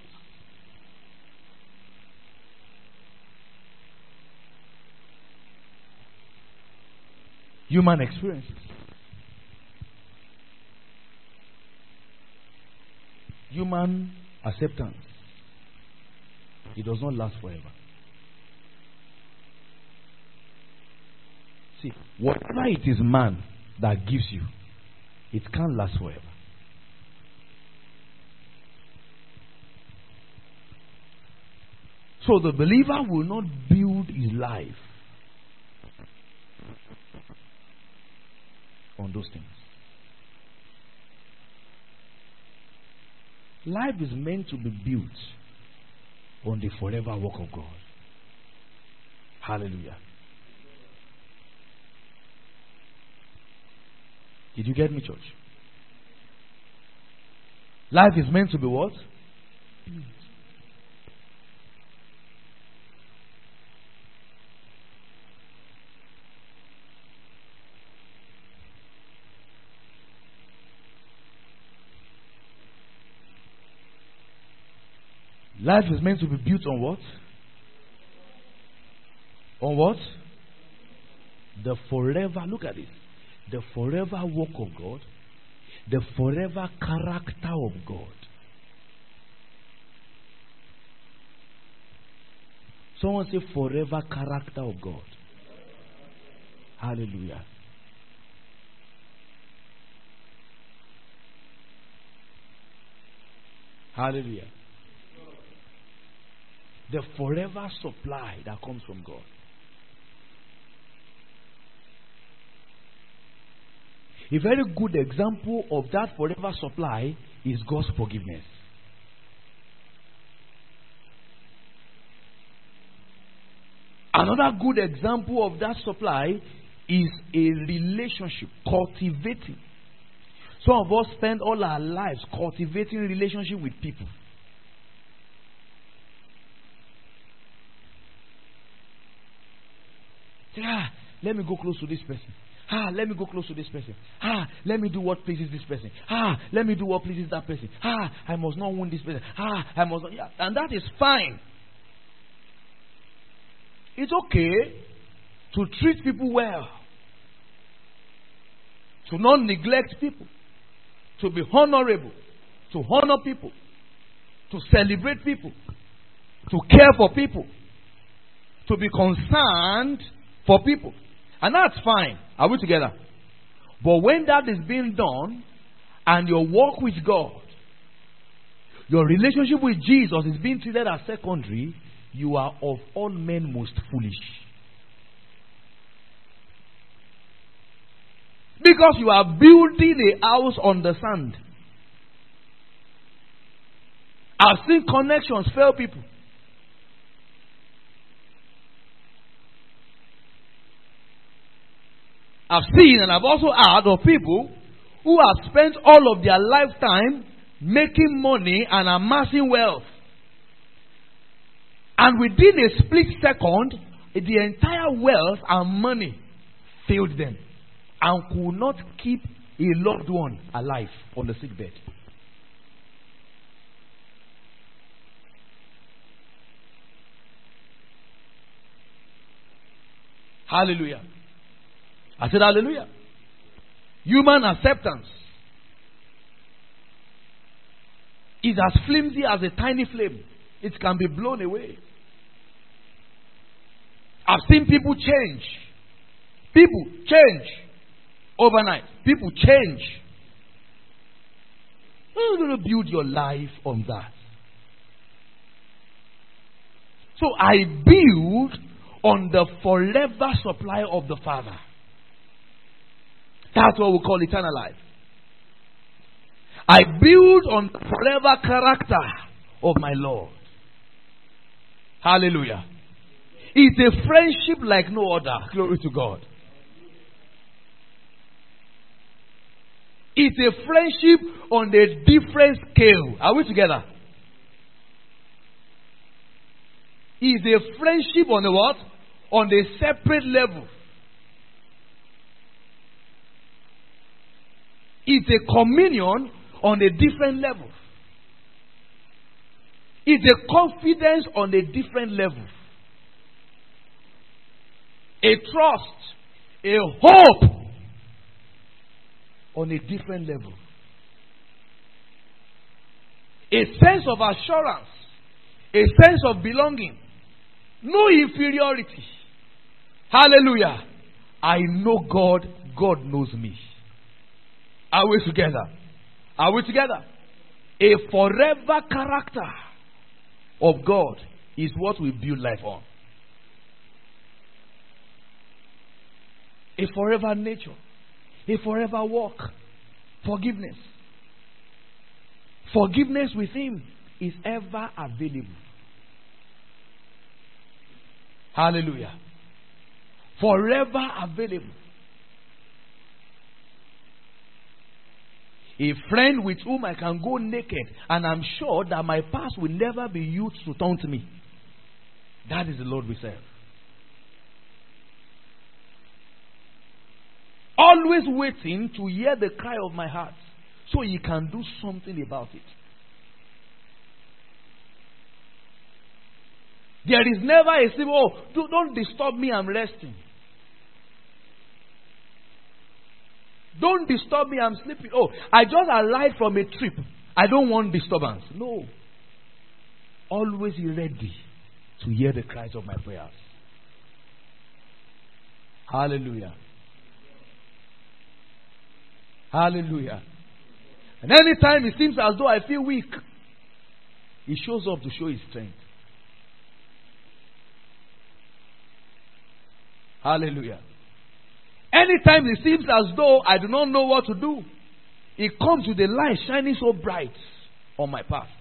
Human experiences. Human acceptance. It does not last forever. See, whatever it is man that gives you, it can't last forever. So the believer will not build his life on those things. Life is meant to be built on the forever work of God. Hallelujah. Did you get me, church? Life is meant to be what? Built. Life is meant to be built on what? On what? The forever, look at this. The forever work of God. The forever character of God. Someone say forever character of God. Hallelujah. Hallelujah. The forever supply that comes from God. A very good example of that forever supply is God's forgiveness. Another good example of that supply is a relationship, cultivating. Some of us spend all our lives cultivating a relationship with people. Say, let me go close to this person. Let me go close to this person. Let me do what pleases this person. Let me do what pleases that person. I must not wound this person. I must not. Yeah. And that is fine. It's okay to treat people well. To not neglect people. To be honorable. To honor people. To celebrate people. To care for people. To be concerned for people. And that's fine. Are we together? But when that is being done, and your walk with God, your relationship with Jesus is being treated as secondary, you are of all men most foolish. Because you are building a house on the sand. I've seen connections fail people. I've seen and I've also heard of people who have spent all of their lifetime making money and amassing wealth. And within a split second, the entire wealth and money failed them and could not keep a loved one alive on the sick bed. Hallelujah. I said hallelujah. Human acceptance is as flimsy as a tiny flame. It can be blown away. I've seen people change. People change overnight. People change. You're going to build your life on that. So I build on the forever supply of the Father. That's what we call eternal life. I build on the forever character of my Lord. Hallelujah. It's a friendship like no other. Glory to God. It's a friendship on a different scale. Are we together? It's a friendship on a what? On a separate level. It's a communion on a different level. It's a confidence on a different level. A trust, a hope on a different level. A sense of assurance, a sense of belonging, no inferiority. Hallelujah. I know God, God knows me. Are we together? Are we together? A forever character of God is what we build life on. A forever nature. A forever walk. Forgiveness. Forgiveness with Him is ever available. Hallelujah. Forever available. A friend with whom I can go naked and I'm sure that my past will never be used to taunt me. That is the Lord we serve. Always waiting to hear the cry of my heart so He can do something about it. There is never a simple, don't disturb me, I'm resting. Don't disturb me, I'm sleeping. Oh, I just arrived from a trip. I don't want disturbance. No. Always ready to hear the cries of my prayers. Hallelujah. Hallelujah. And anytime it seems as though I feel weak, He shows up to show His strength. Hallelujah. Anytime it seems as though I do not know what to do, He comes with the light shining so bright on my path.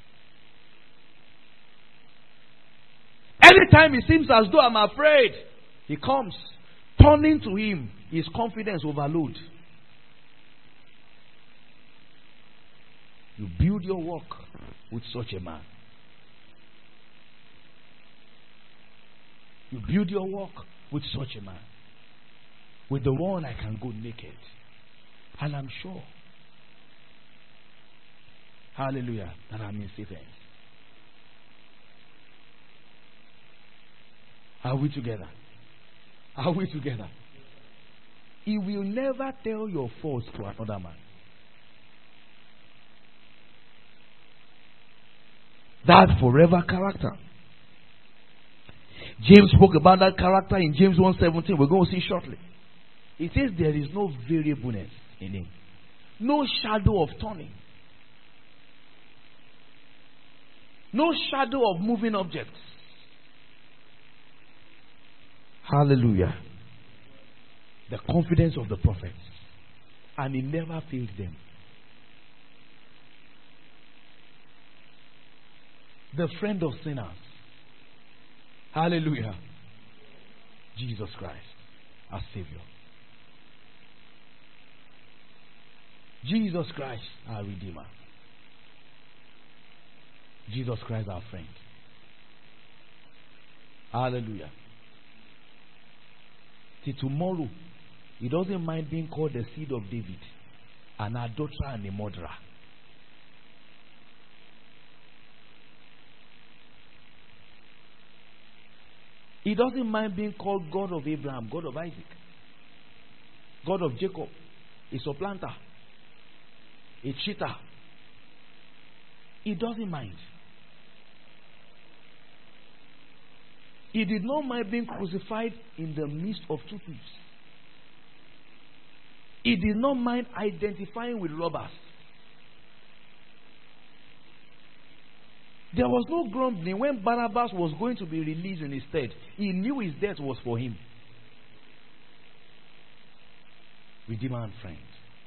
Anytime it seems as though I'm afraid, He comes. Turning to Him, His confidence overload. You build your work with such a man. You build your work with such a man. With the one I can go naked. And I'm sure, hallelujah, that I'm in safe hands. Are we together? Are we together? He will never tell your faults to another man. That forever character. James spoke about that character in James 1:17. We're going to see shortly. It says there is no variableness in Him. No shadow of turning. No shadow of moving objects. Hallelujah. The confidence of the prophets. And He never failed them. The friend of sinners. Hallelujah. Jesus Christ, our Savior. Jesus Christ, our Redeemer. Jesus Christ, our friend. Hallelujah. See, tomorrow, He doesn't mind being called the seed of David, an adulterer and a murderer. He doesn't mind being called God of Abraham, God of Isaac, God of Jacob, a supplanter, a cheater. He doesn't mind. He did not mind being crucified in the midst of two thieves. He did not mind identifying with robbers. There was no grumbling when Barabbas was going to be released in his stead. He knew his death was for him. Redeemer and friend.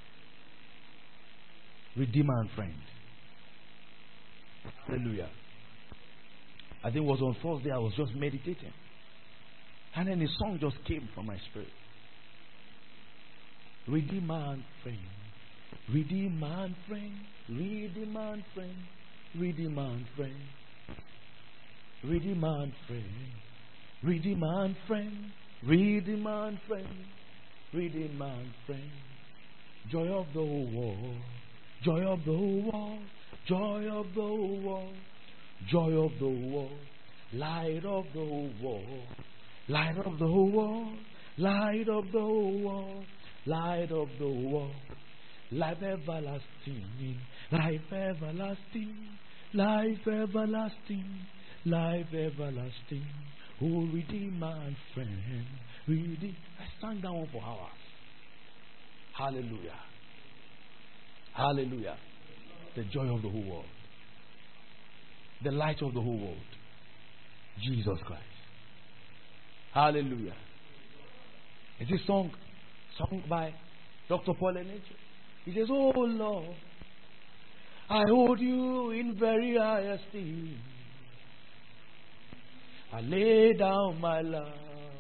Redeemer and friend. Hallelujah. I think it was on Thursday I was just meditating. And then a song just came from my spirit. Redeemer and friend. Redeemer and friend. Redeemer and friend. Redeemer and friend. Redeemer and friend. Redeemer and friend. Redeemer and friend. Redeemer and friend. Joy of the whole world. Joy of the whole world. Joy of the whole world. Joy of the whole world. Light of the whole world. Light of the whole world. Light of the whole world. Light of the whole world. Life everlasting. Life everlasting. Life everlasting. Life everlasting. Oh, Redeemer and friend. I sang that one for hours. Hallelujah. Hallelujah. The joy of the whole world. The light of the whole world. Jesus Christ. Hallelujah. It's a song sung by Dr. Paul Enenche. He says, oh Lord, I hold you in very high esteem. I lay down my life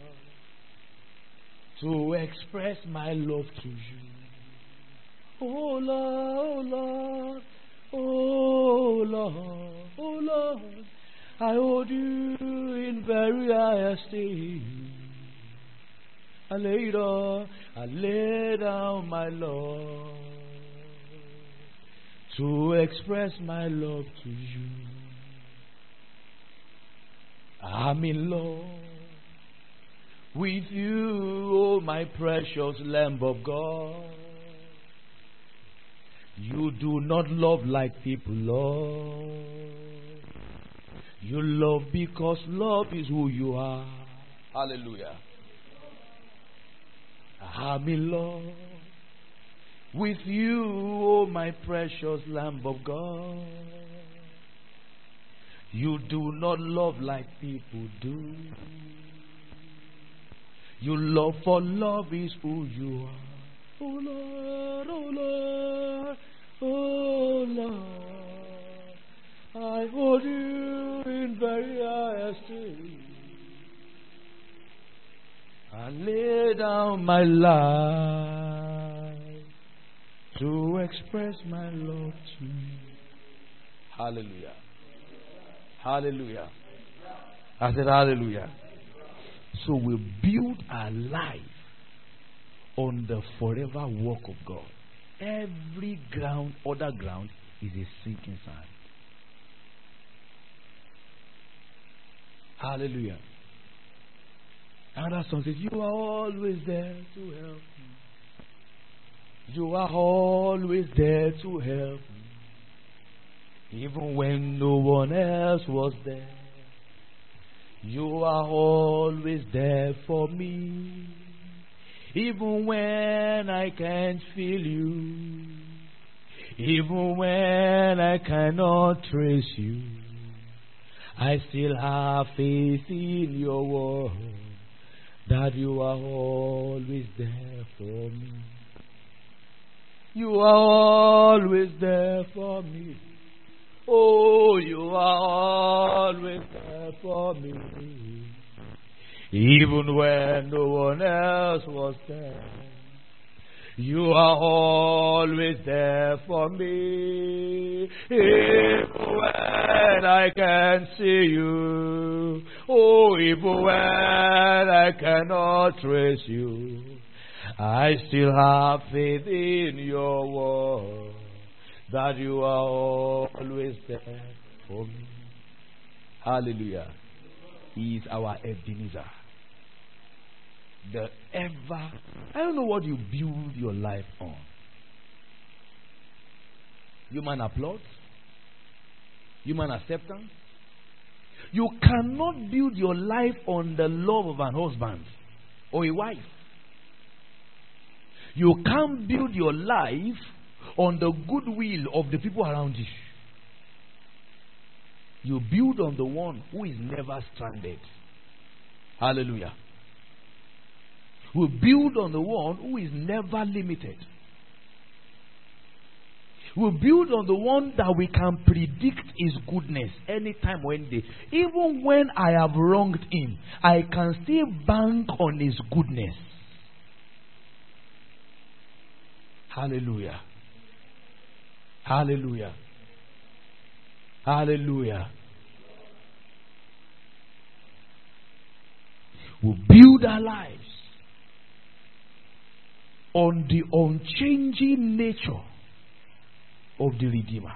to express my love to you. Oh Lord, oh Lord, oh Lord, I hold you in very high esteem. I lay down my love to express my love to you. I'm in love with you, oh my precious Lamb of God. You do not love like people love. You love because love is who you are. Hallelujah. I'm in love with you, oh my precious Lamb of God. You do not love like people do. You love, for love is who you are. Oh Lord, oh Lord, oh Lord, I hold you in very high esteem. I lay down my life to express my love to you. Hallelujah. Hallelujah. I said hallelujah. So we build our life on the forever work of God. Every ground, other ground, is a sinking sand. Hallelujah. Another song says, you are always there to help me. You are always there to help me. Even when no one else was there. You are always there for me. Even when I can't feel you. Even when I cannot trace you. I still have faith in your word. That you are always there for me. You are always there for me. Oh, you are always there for me. Even when no one else was there. You are always there for me. Even when I can't see you. Oh, even when I cannot trace you. I still have faith in your word. That you are always there for me. Hallelujah. He is our Ebenezer. I don't know what you build your life on. Human applause? Human acceptance? You cannot build your life on the love of an husband or a wife. You can't build your life on the goodwill of the people around you. You build on the one who is never stranded. Hallelujah. We build on the one who is never limited. We build on the one that we can predict his goodness anytime, when day. Even when I have wronged him, I can still bank on his goodness. Hallelujah. Hallelujah. Hallelujah. We build our lives on the unchanging nature of the Redeemer.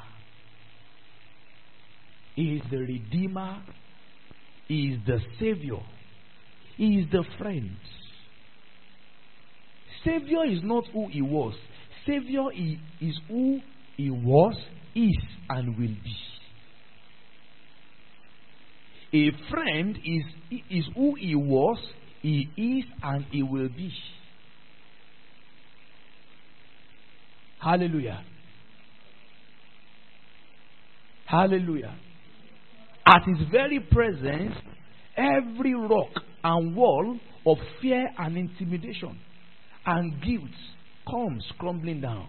He is the Redeemer. He is the Savior. He is the friend. Savior is not who he was. Savior is who he was, is, and will be. A friend is who he was, he is, and he will be. Hallelujah. Hallelujah. At his very presence, every rock and wall of fear and intimidation and guilt comes crumbling down.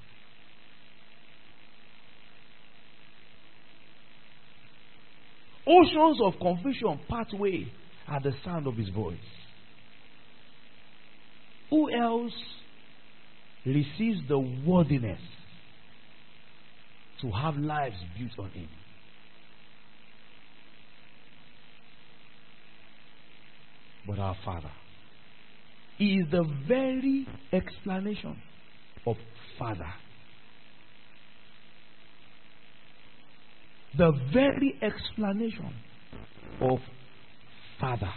Oceans of confusion part way at the sound of his voice. Who else receives the worthiness to have lives built on him? But our Father. He is the very explanation of Father. The very explanation of Father.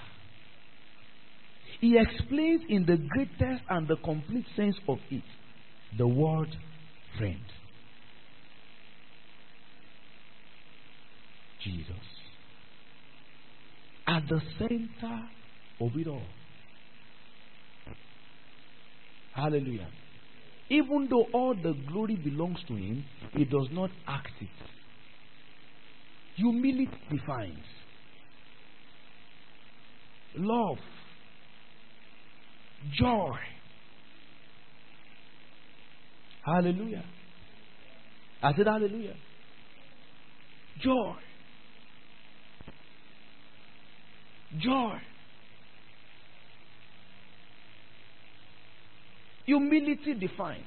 He explains in the greatest and the complete sense of it the word friend. Jesus. At the center of it all. Hallelujah. Even though all the glory belongs to him, he does not act it. Humility defines love, joy. Hallelujah. I said hallelujah. Joy. Joy. Humility defined.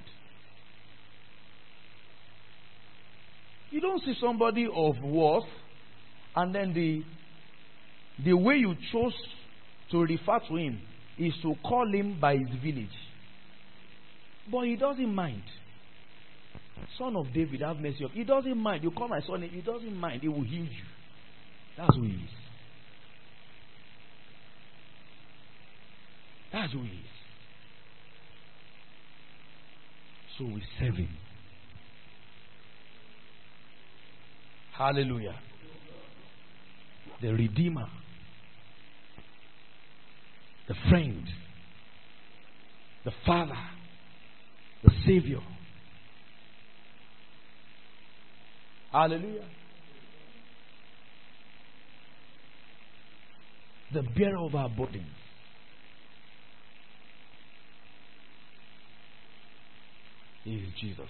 You don't see somebody of worth and then the way you chose to refer to him is to call him by his village. But he doesn't mind. Son of David, have mercy. He doesn't mind. You call my son, he doesn't mind. He will heal you. That's who he is. That's who he is. So we serve him. Hallelujah. The Redeemer. The friend. The Father. The Savior. Hallelujah. The bearer of our burdens. He is Jesus.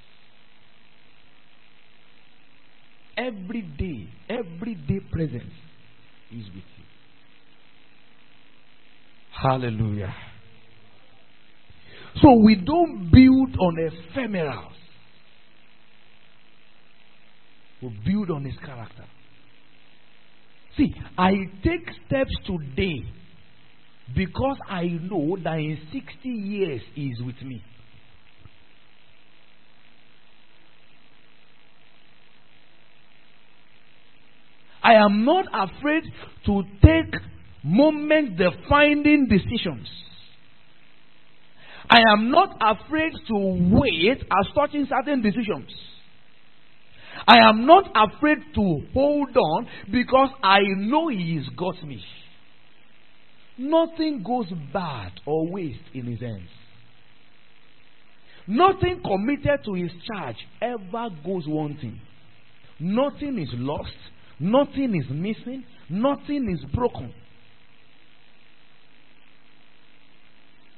Everyday presence is with you. Hallelujah. So we don't build on ephemerals. We build on his character. See, I take steps today because I know that in 60 years he is with me. I am not afraid to take moment-defining decisions. I am not afraid to wait as touching certain decisions. I am not afraid to hold on because I know he has got me. Nothing goes bad or waste in his hands. Nothing committed to his charge ever goes wanting. Nothing is lost. Nothing is missing. Nothing is broken.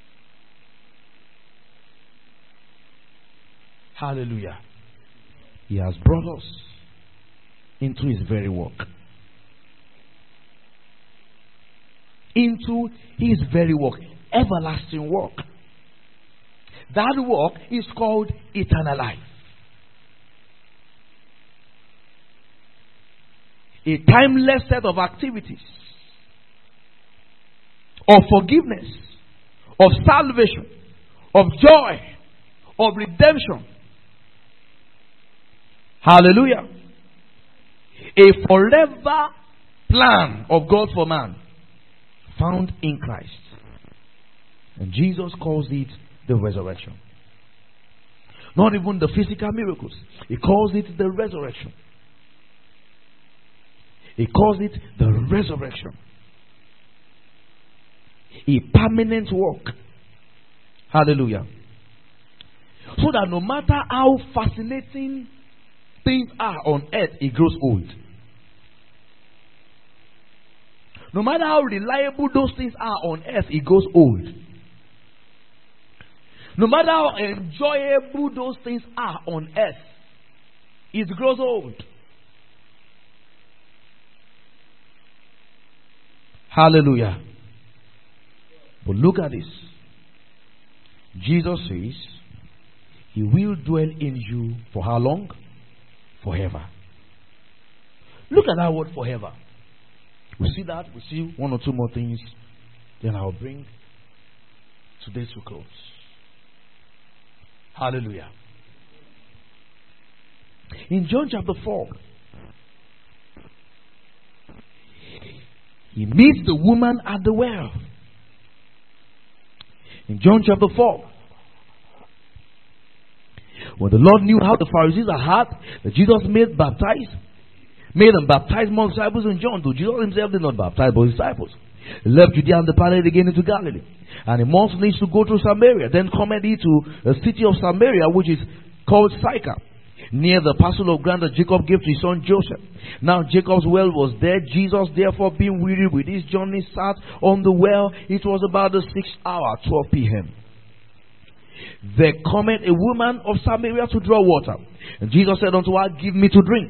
Hallelujah. He has brought us into his very work. Into his very work. Everlasting work. That work is called eternal life. A timeless set of activities of forgiveness, of salvation, of joy, of redemption. Hallelujah. A forever plan of God for man found in Christ. And Jesus calls it the resurrection. Not even the physical miracles. He calls it the resurrection. He calls it the resurrection. A permanent work. Hallelujah. So that no matter how fascinating things are on earth, it grows old. No matter how reliable those things are on earth, it goes old. No matter how enjoyable those things are on earth, it grows old. Hallelujah. But look at this. Jesus says, He will dwell in you for how long? Forever. Look at that word forever. We see that. We see one or two more things. Then I'll bring today to close. Hallelujah. In John chapter 4, He meets the woman at the well. In John chapter 4, when the Lord knew how the Pharisees had that Jesus made and baptized more disciples than John, though Jesus himself did not baptize but his disciples. He left Judea and departed again into Galilee. And he must needs to go through Samaria. Then cometh he to the city of Samaria, which is called Sychar, near the parcel of ground that Jacob gave to his son Joseph. Now Jacob's well was there. Jesus, therefore, being weary with his journey, sat on the well. It was about the 6th hour, 12 p.m. There cometh a woman of Samaria to draw water. And Jesus said unto her, Give me to drink.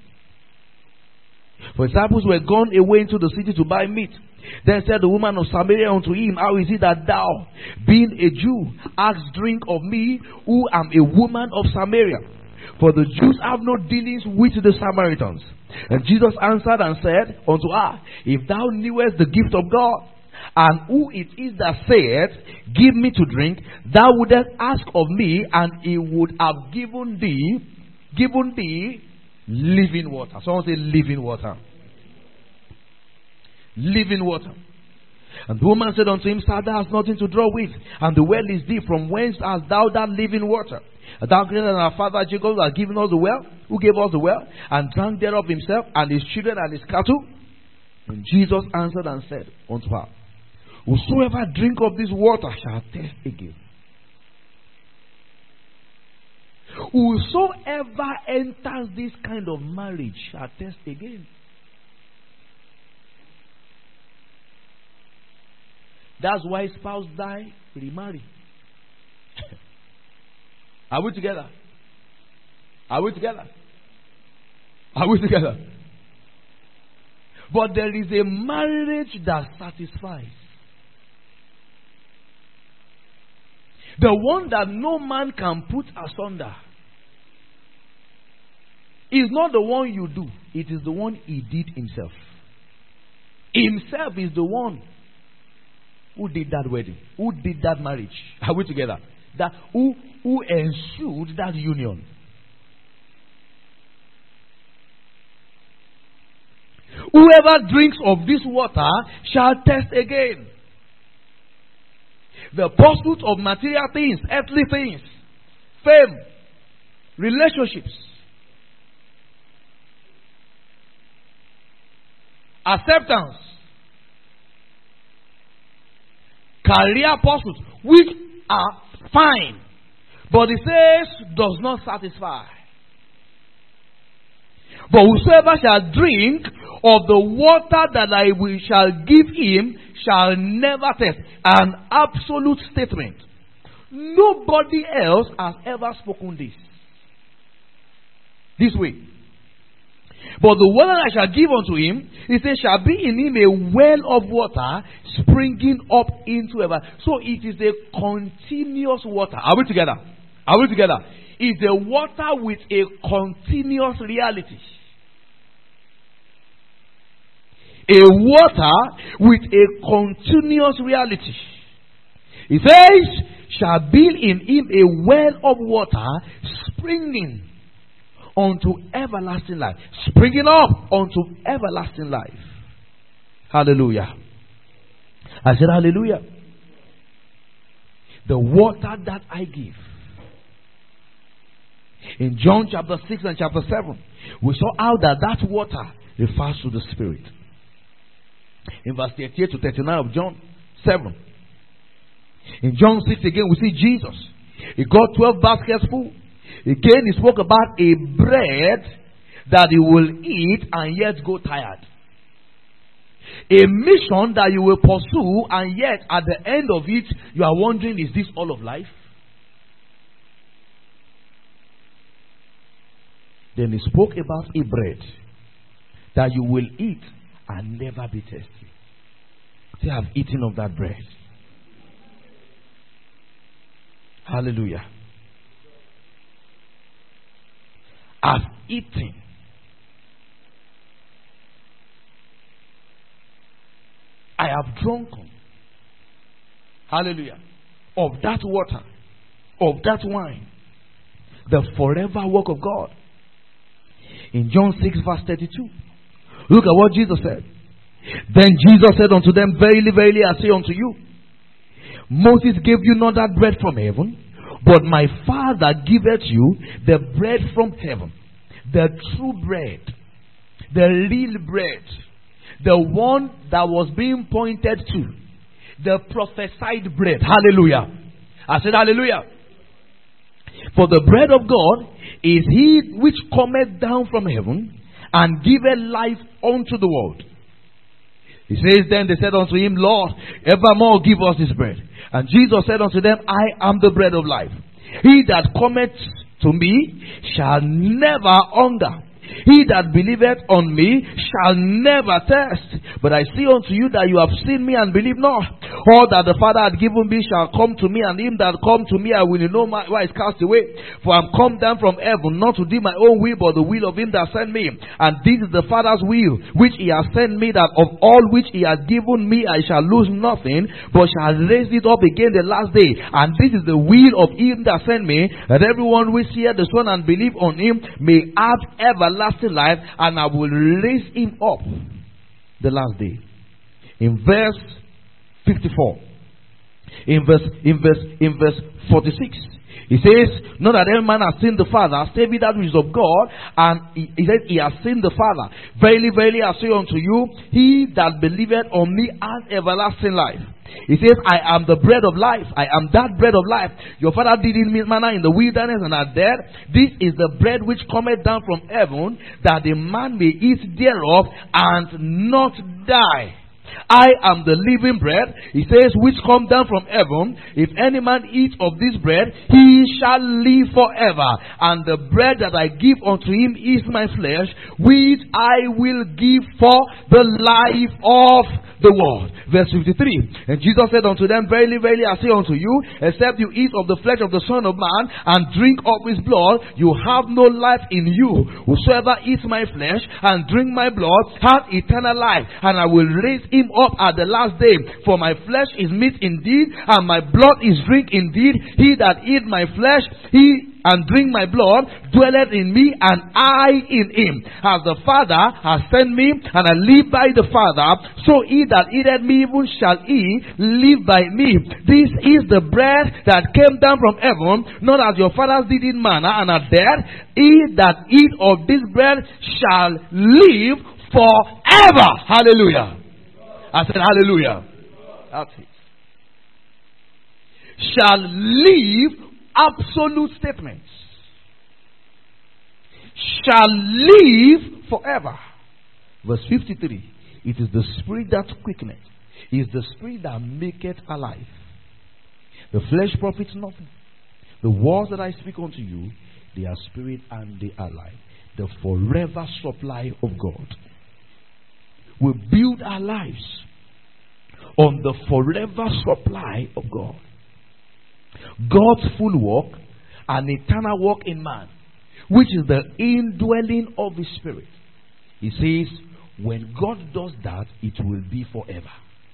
For his disciples were gone away into the city to buy meat. Then said the woman of Samaria unto him, How is it that thou, being a Jew, askest drink of me, who am a woman of Samaria? For the Jews have no dealings with the Samaritans. And Jesus answered and said unto her, If thou knewest the gift of God, and who it is that saith, Give me to drink, thou wouldest ask of me, and he would have given thee living water. Someone say living water. Living water. And the woman said unto him, Sir, thou hast nothing to draw with, and the well is deep. From whence hast thou that living water? And thou greater than our father Jacob, who has given us the well, who gave us the well, and drank thereof himself, and his children, and his cattle? And Jesus answered and said unto her, Whosoever drink of this water shall thirst again. Whosoever enters this kind of marriage shall thirst again. That's why spouse die, remarry. Are we together? Are we together? Are we together? But there is a marriage that satisfies. The one that no man can put asunder is not the one you do. It is the one he did himself. Himself is the one who did that wedding, who did that marriage. Are we together? That who ensured that union. Whoever drinks of this water shall thirst again. The pursuit of material things, earthly things, fame, relationships, acceptance, career pursuits, which are fine, but it says does not satisfy. But whosoever shall drink of the water that I shall give him shall never thirst. An absolute statement. Nobody else has ever spoken this. This way. But the water I shall give unto him, he says, shall be in him a well of water springing up into ever. So it is a continuous water. Are we together? Are we together? It's a water with a continuous reality. A water with a continuous reality. He says, shall be in him a well of water springing unto everlasting life. Springing up unto everlasting life. Hallelujah. I said hallelujah. The water that I give. In John chapter 6 and chapter 7, we saw how that water refers to the Spirit. In verse 38 to 39 of John 7. In John 6 again, we see Jesus. He got 12 baskets full. Again, he spoke about a bread that he will eat and yet go tired. A mission that you will pursue and yet at the end of it, you are wondering, is this all of life? Then he spoke about a bread that you will eat and never be thirsty. Say, I have eaten of that bread. Hallelujah. I've eaten. I have drunken. Hallelujah. Of that water. Of that wine. The forever work of God. In John 6 verse 32. Look at what Jesus said. Then Jesus said unto them, verily, verily, I say unto you, Moses gave you not that bread from heaven, but my Father giveth you the bread from heaven. The true bread. The real bread. The one that was being pointed to. The prophesied bread. Hallelujah. I said hallelujah. For the bread of God is he which cometh down from heaven and giveth life unto the world. He says, then they said unto him, Lord, evermore give us this bread. And Jesus said unto them, I am the bread of life. He that cometh to me shall never hunger. He that believeth on me shall never thirst. But I say unto you that you have seen me and believe not. All that the Father hath given me shall come to me, and him that come to me I will in no wise cast away. For I am come down from heaven, not to do my own will, but the will of him that sent me. And this is the Father's will, which he has sent me, that of all which he has given me I shall lose nothing, but shall raise it up again the last day. And this is the will of him that sent me, that everyone which hear the Son and believe on him may have everlasting life, and I will raise him up the last day. In verse 54, in verse 46, he says, not that every man has seen the Father, save it that which is of God. And he said, he has seen the Father. Verily, verily, I say unto you, he that believeth on me has everlasting life. He says, I am the bread of life. I am that bread of life. Your father did in manna in the wilderness and are dead. This is the bread which cometh down from heaven, that the man may eat thereof and not die. I am the living bread, he says, which come down from heaven. If any man eat of this bread, he shall live forever. And the bread that I give unto him is my flesh, which I will give for the life of the world. Verse 53. And Jesus said unto them, verily, verily, I say unto you, except you eat of the flesh of the Son of Man and drink of his blood, you have no life in you. Whosoever eats my flesh and drink my blood hath eternal life, and I will raise him up at the last day. For my flesh is meat indeed, and my blood is drink indeed. He that eat my flesh, and drink my blood, dwelleth in me, and I in him. As the Father has sent me, and I live by the Father, so he that eateth me even shall he live by me. This is the bread that came down from heaven, not as your fathers did in manna and are dead. He that eat of this bread shall live forever. Hallelujah. I said hallelujah. That's it. Shall live. Absolute statements. Shall live forever. Verse 53. It is the Spirit that quickeneth. It is the Spirit that maketh alive. The flesh profits nothing. The words that I speak unto you, they are spirit and they are life. the forever supply of God. We build our lives on the forever supply of God. God's full work and eternal work in man, which is the indwelling of His Spirit. He says, when God does that, it will be forever.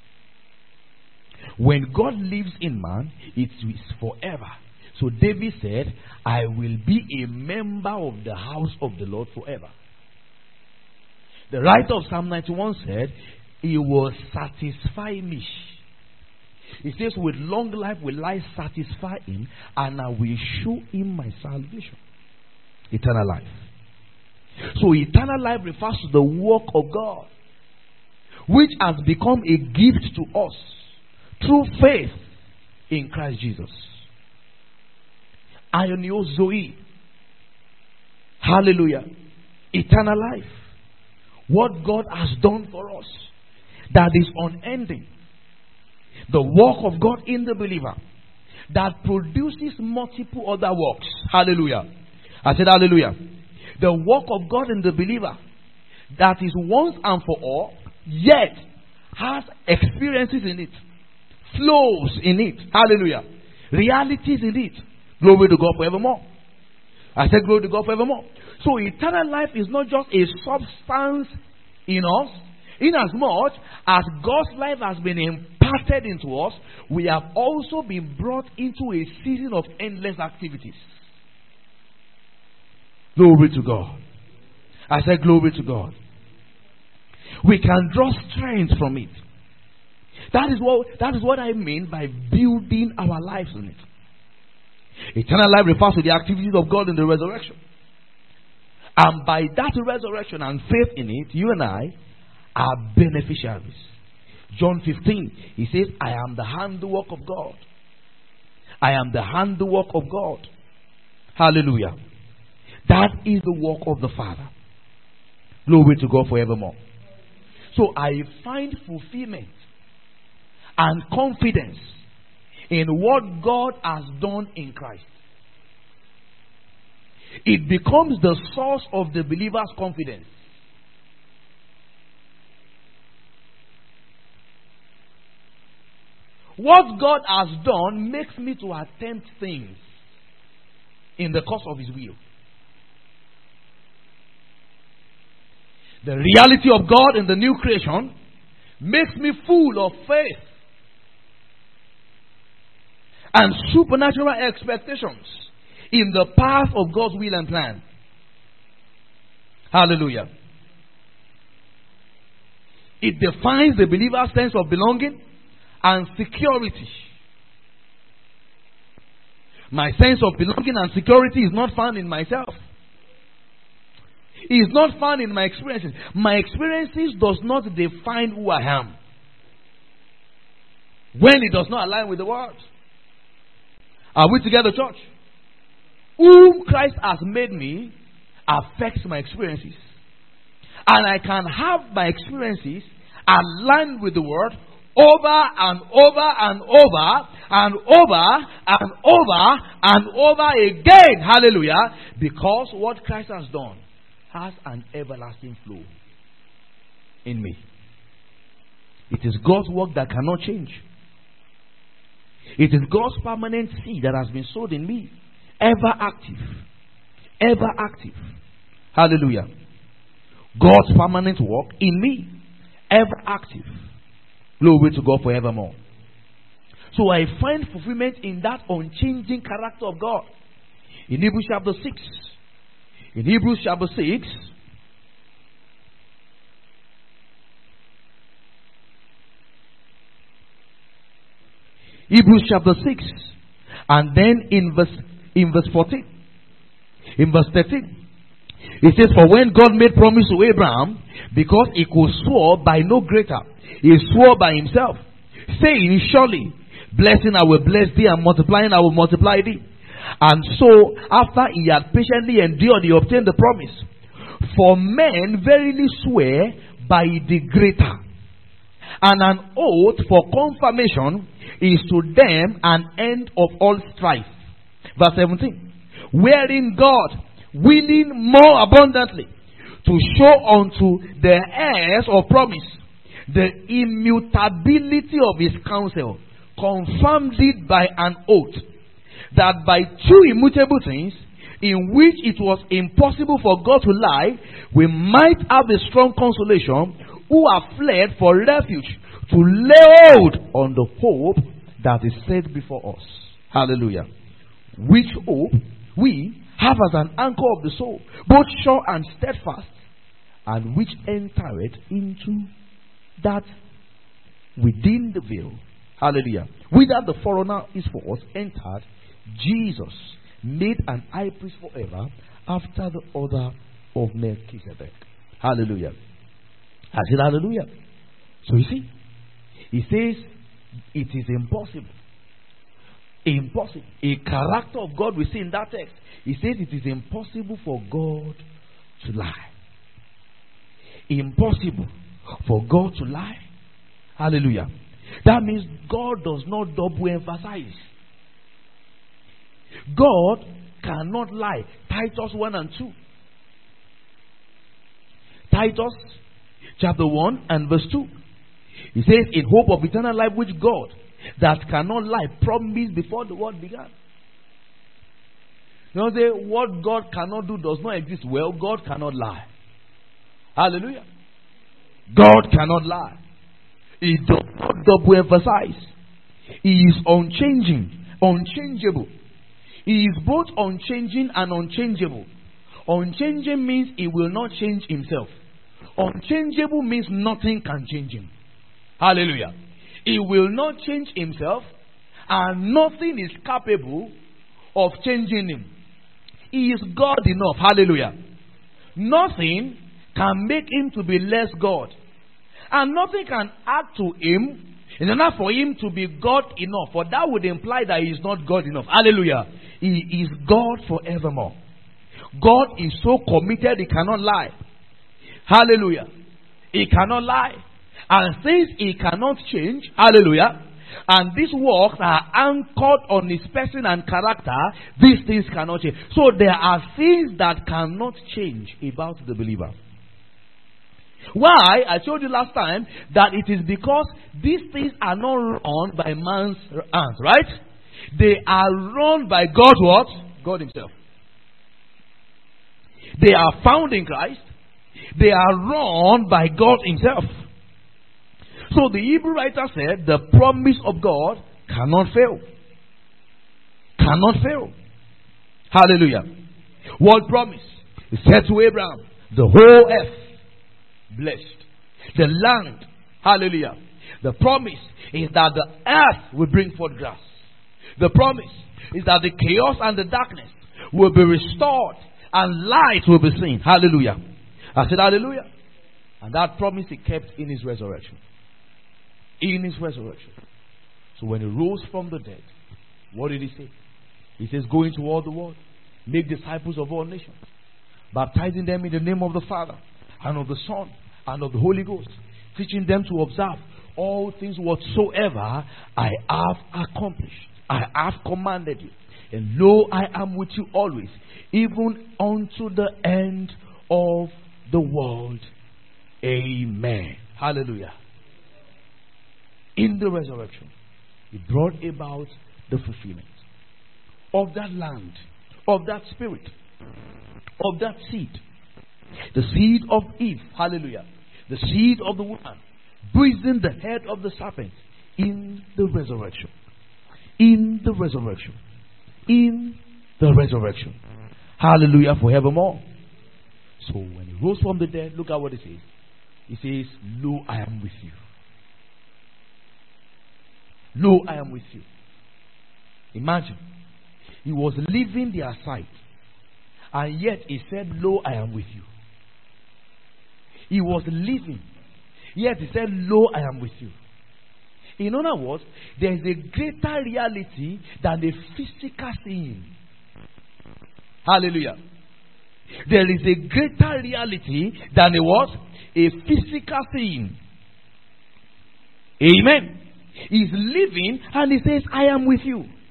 When God lives in man, it is forever. So David said, I will be a member of the house of the Lord forever. The writer of Psalm 91 said, He will satisfy me. He says, with long life will I satisfy him, and I will show him my salvation. Eternal life. So eternal life refers to the work of God, which has become a gift to us through faith in Christ Jesus. Ionio Zoe. Hallelujah. Eternal life. What God has done for us that is unending. The work of God in the believer that produces multiple other works. Hallelujah. I said hallelujah. The work of God in the believer that is once and for all, yet has experiences in it, flows in it. Hallelujah. Realities in it. Glory to God forevermore. I said glory to God forevermore. So eternal life is not just a substance in us. Inasmuch as God's life has been imparted into us, we have also been brought into a season of endless activities. Glory to God. I said glory to God. We can draw strength from it. That is what I mean by building our lives on it. Eternal life refers to the activities of God in the resurrection. And by that resurrection and faith in it, you and I are beneficiaries. John 15, he says, I am the handiwork of God. I am the handiwork of God. Hallelujah. That is the work of the Father. Glory to God forevermore. So I find fulfillment and confidence in what God has done in Christ. It becomes the source of the believer's confidence. What God has done makes me to attempt things in the course of His will. The reality of God in the new creation makes me full of faith and supernatural expectations in the path of God's will and plan. Hallelujah. It defines the believer's sense of belonging and security. My sense of belonging and security is not found in myself. It is not found in my experiences. My experiences does not define who I am when it does not align with the word. Are we together, church? Whom Christ has made me affects my experiences. And I can have my experiences aligned with the word over and over and over and over and over and over again. Hallelujah. Because what Christ has done has an everlasting flow in me. It is God's work that cannot change. It is God's permanent seed that has been sowed in me. Ever active. Ever active. Hallelujah. God's permanent work in me. Ever active. Glory to God forevermore. So I find fulfillment in that unchanging character of God. In Hebrews chapter 6. In Hebrews chapter 6. Hebrews chapter 6. And then in verse 14. In verse 13. It says, for when God made promise to Abraham, because he could swear by no greater, he swore by himself, saying, surely, blessing I will bless thee, and multiplying I will multiply thee. And so, after he had patiently endured, he obtained the promise. For men verily swear by the greater, and an oath for confirmation is to them an end of all strife. Verse 17. Wherein God, willing more abundantly to show unto the heirs of promise the immutability of his counsel, confirmed it by an oath, that by two immutable things, in which it was impossible for God to lie, we might have a strong consolation, who have fled for refuge, to lay hold on the hope that is set before us. Hallelujah. Which hope we have as an anchor of the soul, both sure and steadfast, and which entereth into that within the veil. Hallelujah. Whither the forerunner is for us entered, Jesus, made an high priest forever, after the order of Melchizedek. Hallelujah. I said hallelujah. So you see, he says it is impossible. Impossible. A character of God we see in that text. He says it is impossible for God to lie. Impossible for God to lie. Hallelujah. That means God does not double emphasize. God cannot lie. Titus 1 and 2. Titus chapter 1 and verse 2. He says, in hope of eternal life, which God, that cannot lie, promised before the world began. You know, say what God cannot do does not exist. Well, God cannot lie. Hallelujah. God cannot lie. He does not double emphasize. He is unchanging, unchangeable. He is both unchanging and unchangeable. Unchanging means he will not change himself. Unchangeable means nothing can change him. Hallelujah. He will not change himself, and nothing is capable of changing him. He is God enough. Hallelujah. Nothing can make him to be less God. And nothing can add to him in order for him to be God enough. For that would imply that he is not God enough. Hallelujah. He is God forevermore. God is so committed he cannot lie. Hallelujah. He cannot lie. And since he cannot change, hallelujah, and these works are anchored on his person and character, these things cannot change. So there are things that cannot change about the believer. Why? I told you last time that it is because these things are not run by man's hands, right? They are run by God what? God himself. They are found in Christ. They are run by God himself. So the Hebrew writer said the promise of God cannot fail. Cannot fail. Hallelujah. What promise? He said to Abraham, the whole earth blessed. The land. Hallelujah. The promise is that the earth will bring forth grass. The promise is that the chaos and the darkness will be restored and light will be seen. Hallelujah. I said hallelujah. And that promise he kept in his resurrection. In his resurrection. So when he rose from the dead, what did he say? He says, go into all the world, make disciples of all nations, baptizing them in the name of the Father and of the Son and of the Holy Ghost, teaching them to observe all things whatsoever I have accomplished. I have commanded you. And lo, I am with you always, even unto the end of the world. Amen. Hallelujah. In the resurrection, he brought about the fulfillment of that land, of that spirit, of that seed. The seed of Eve, hallelujah. The seed of the woman, bruising the head of the serpent in the resurrection. In the resurrection. In the resurrection. Hallelujah, forevermore. So when he rose from the dead, look at what he says. He says, lo, I am with you. Lo, I am with you. Imagine, he was leaving their sight, and yet he said, lo, I am with you. He was leaving, yet he said, lo, I am with you. In other words, there is a greater reality than a physical seeing. Hallelujah. There is a greater reality than a what? A physical seeing. Amen. He's living and he says, I am with you.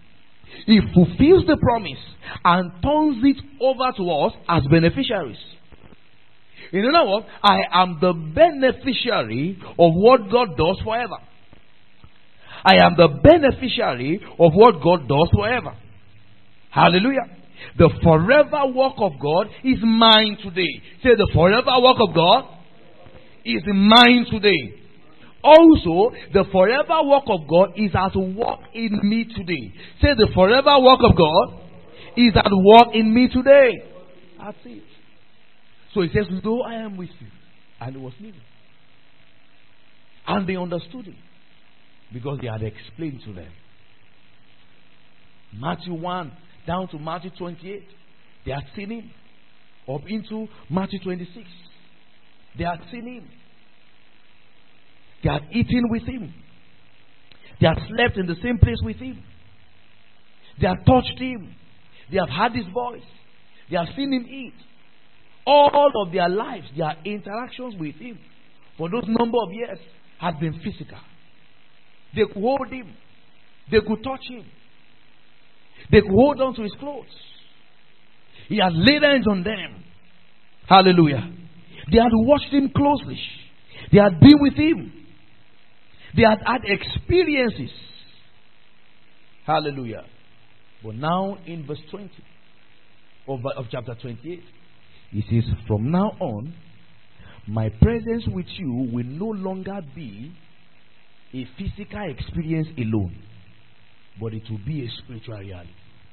He fulfills the promise and turns it over to us as beneficiaries. In other words, I am the beneficiary of what God does forever. I am the beneficiary of what God does forever. Hallelujah. The forever work of God is mine today. Say, the forever work of God is mine today. Also, the forever work of God is at work in me today. Say, the forever work of God is at work in me today. That's it. So he says, "Lo, I am with you." And he was leaving. And they understood him because he had explained to them. Matthew 1 down to Matthew 28. They had seen him. Up into Matthew 26. They had seen him. They had eaten with him. They had slept in the same place with him. They had touched him. They have heard his voice. They have seen him eat. All of their lives, their interactions with him for those number of years had been physical. They could hold him. They could touch him. They could hold on to his clothes. He had laid hands on them. Hallelujah. They had watched him closely. They had been with him. They had had experiences. Hallelujah. But now in verse 20 of chapter 28, he says, "From now on, my presence with you will no longer be a physical experience alone, but it will be a spiritual reality."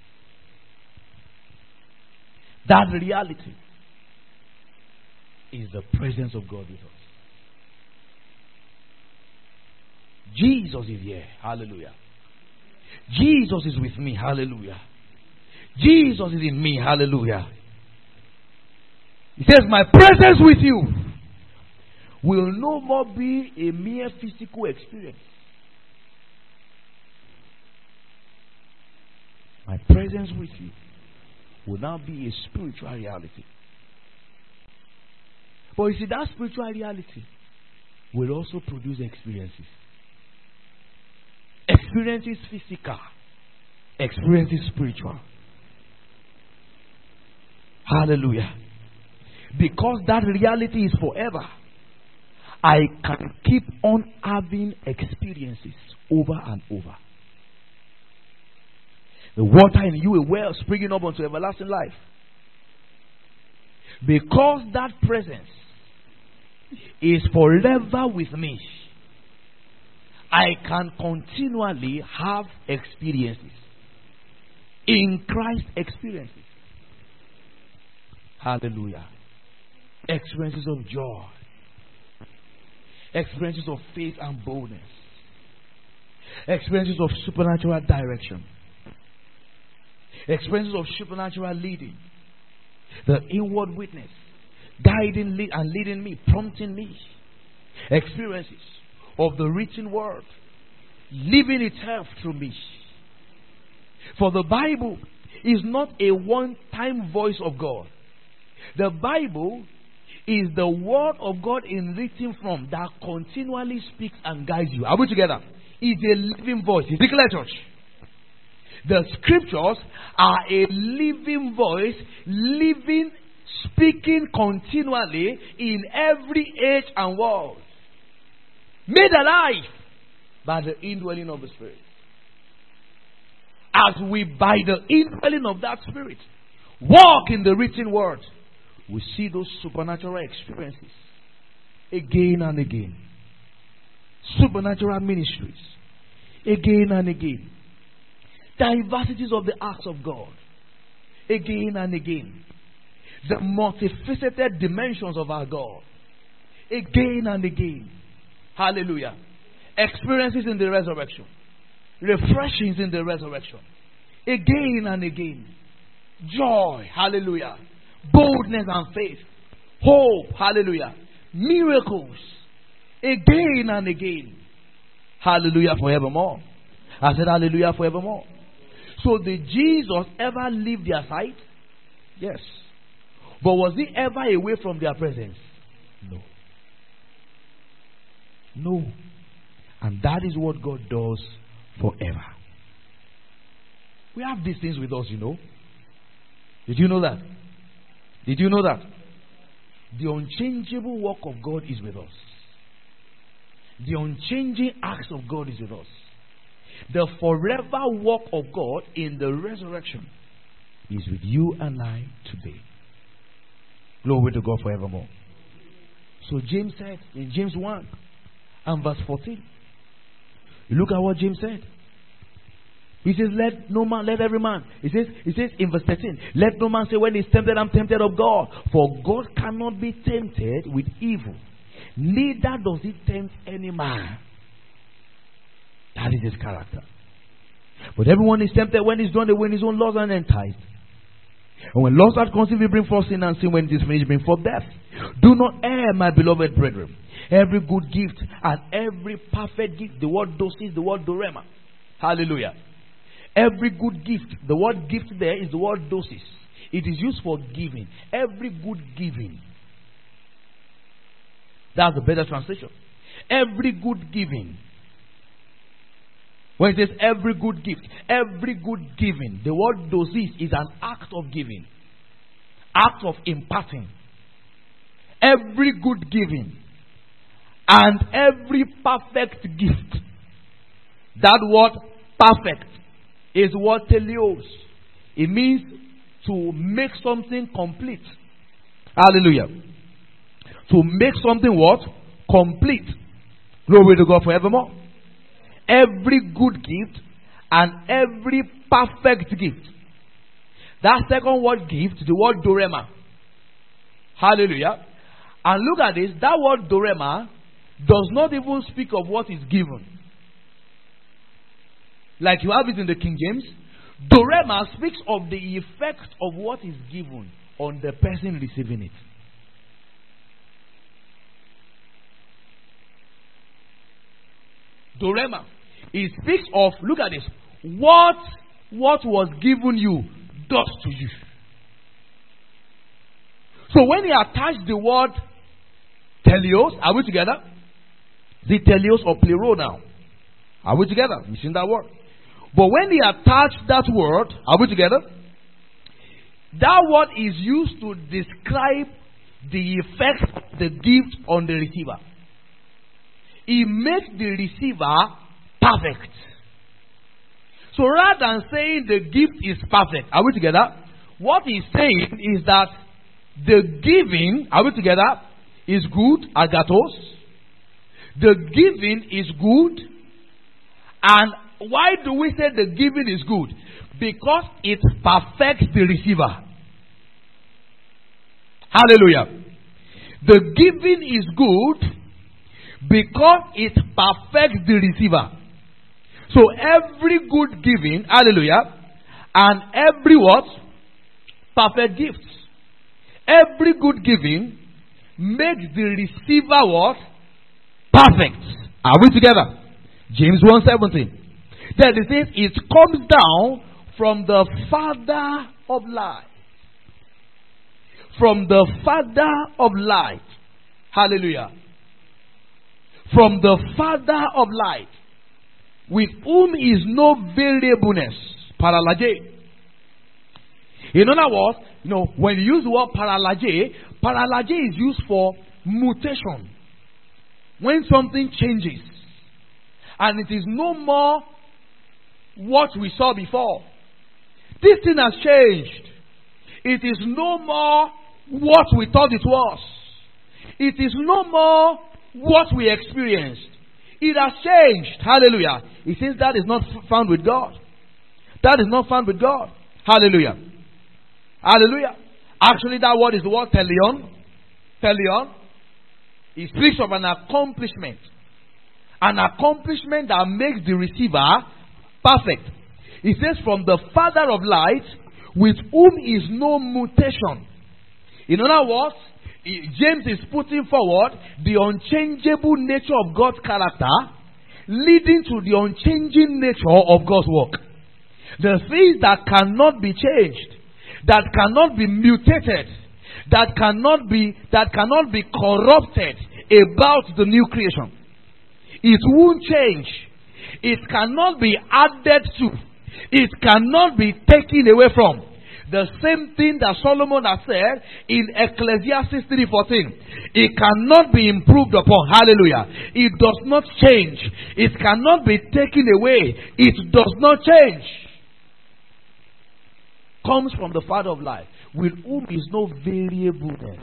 That reality is the presence of God with us. Jesus is here. Hallelujah. Jesus is with me. Hallelujah. Jesus is in me. Hallelujah. He says, "My presence with you will no more be a mere physical experience. My presence with you will now be a spiritual reality." But you see, that spiritual reality will also produce experiences. Experiences physical. Experiences spiritual. Hallelujah. Because that reality is forever, I can keep on having experiences over and over. The water in you, a well springing up unto everlasting life. Because that presence is forever with me, I can continually have experiences. In Christ, experiences. Hallelujah. Experiences of joy. Experiences of faith and boldness. Experiences of supernatural direction. Experiences of supernatural leading. The inward witness. Guiding and leading me. Prompting me. Experiences of the written word. Living itself through me. For the Bible is not a one-time voice of God. The Bible is the word of God in written form that continually speaks and guides you. Are we together? It's a living voice. It's declared, church. The scriptures are a living voice, living, speaking continually in every age and world. Made alive by the indwelling of the Spirit. As we, by the indwelling of that Spirit, walk in the written word, we see those supernatural experiences again and again. Supernatural ministries again and again. Diversities of the acts of God again and again. The multifaceted dimensions of our God again and again. Hallelujah. Experiences in the resurrection. Refreshings in the resurrection. Again and again. Joy. Hallelujah. Boldness and faith. Hope. Hallelujah. Miracles. Again and again. Hallelujah forevermore. I said hallelujah forevermore. So did Jesus ever leave their sight? Yes. But was he ever away from their presence? No. No. And that is what God does forever. We have these things with us, you know. Did you know that? Did you know that? The unchangeable work of God is with us. The unchanging acts of God is with us. The forever work of God in the resurrection is with you and I today. Glory to God forevermore. So James said in James 1 and verse 14. You look at what James said. He says, let no man, let every man. He says in verse 13, let no man say when he is tempted, I'm tempted of God. For God cannot be tempted with evil. Neither does he tempt any man. That is his character. But everyone is tempted when he's drawn away in his own laws and enticed. And when lust hath conceived, we bring forth sin, and sin when it is finished, bring forth death. Do not err, my beloved brethren. Every good gift and every perfect gift. The word dosis, the word dorema. Hallelujah. Every good gift. The word gift there is the word dosis. It is used for giving. Every good giving. That's the better translation. Every good giving. When it says every good gift, every good giving, the word dosis is an act of giving. Act of imparting. Every good giving. And every perfect gift. That word perfect is what teleos. It means to make something complete. Hallelujah. To make something what? Complete. Glory to God forevermore. Every good gift and every perfect gift. That second word gift, the word dorema. Hallelujah. And look at this. That word dorema does not even speak of what is given. Like you have it in the King James. Dorema speaks of the effect of what is given on the person receiving it. Dorema. It speaks of, look at this, what was given you does to you. So when he attached the word teleos, are we together? The teleos or plero now. Are we together? You seen that word? But when he attached that word, are we together? That word is used to describe the effect, the gift on the receiver. It makes the receiver perfect. So rather than saying the gift is perfect, are we together? What he's saying is that the giving, are we together, is good, agathos. The giving is good. And why do we say the giving is good? Because it perfects the receiver. Hallelujah. The giving is good because it perfects the receiver. So every good giving, hallelujah, and every what? Perfect gifts. Every good giving makes the receiver what? Perfect. Are we together? James 1:17. Then it says it comes down from the Father of light. From the Father of light. Hallelujah. From the Father of light, with whom is no variableness. Paralage. In other words, when you use the word paralage is used for mutation. When something changes and it is no more what we saw before. This thing has changed. It is no more what we thought it was. It is no more what we experienced. It has changed. Hallelujah. It says that is not found with God. That is not found with God. Hallelujah. Hallelujah. Actually, that word is the word telion. Telion. It speaks of an accomplishment. An accomplishment that makes the receiver perfect. It says from the Father of light, with whom is no mutation. In other words, James is putting forward the unchangeable nature of God's character, leading to the unchanging nature of God's work. The things that cannot be changed, that cannot be mutated, that cannot be corrupted about the new creation. It won't change. It cannot be added to. It cannot be taken away from. The same thing that Solomon has said in Ecclesiastes 3:14. It cannot be improved upon. Hallelujah. It does not change. It cannot be taken away. It does not change. Comes from the Father of life, with whom is no variableness.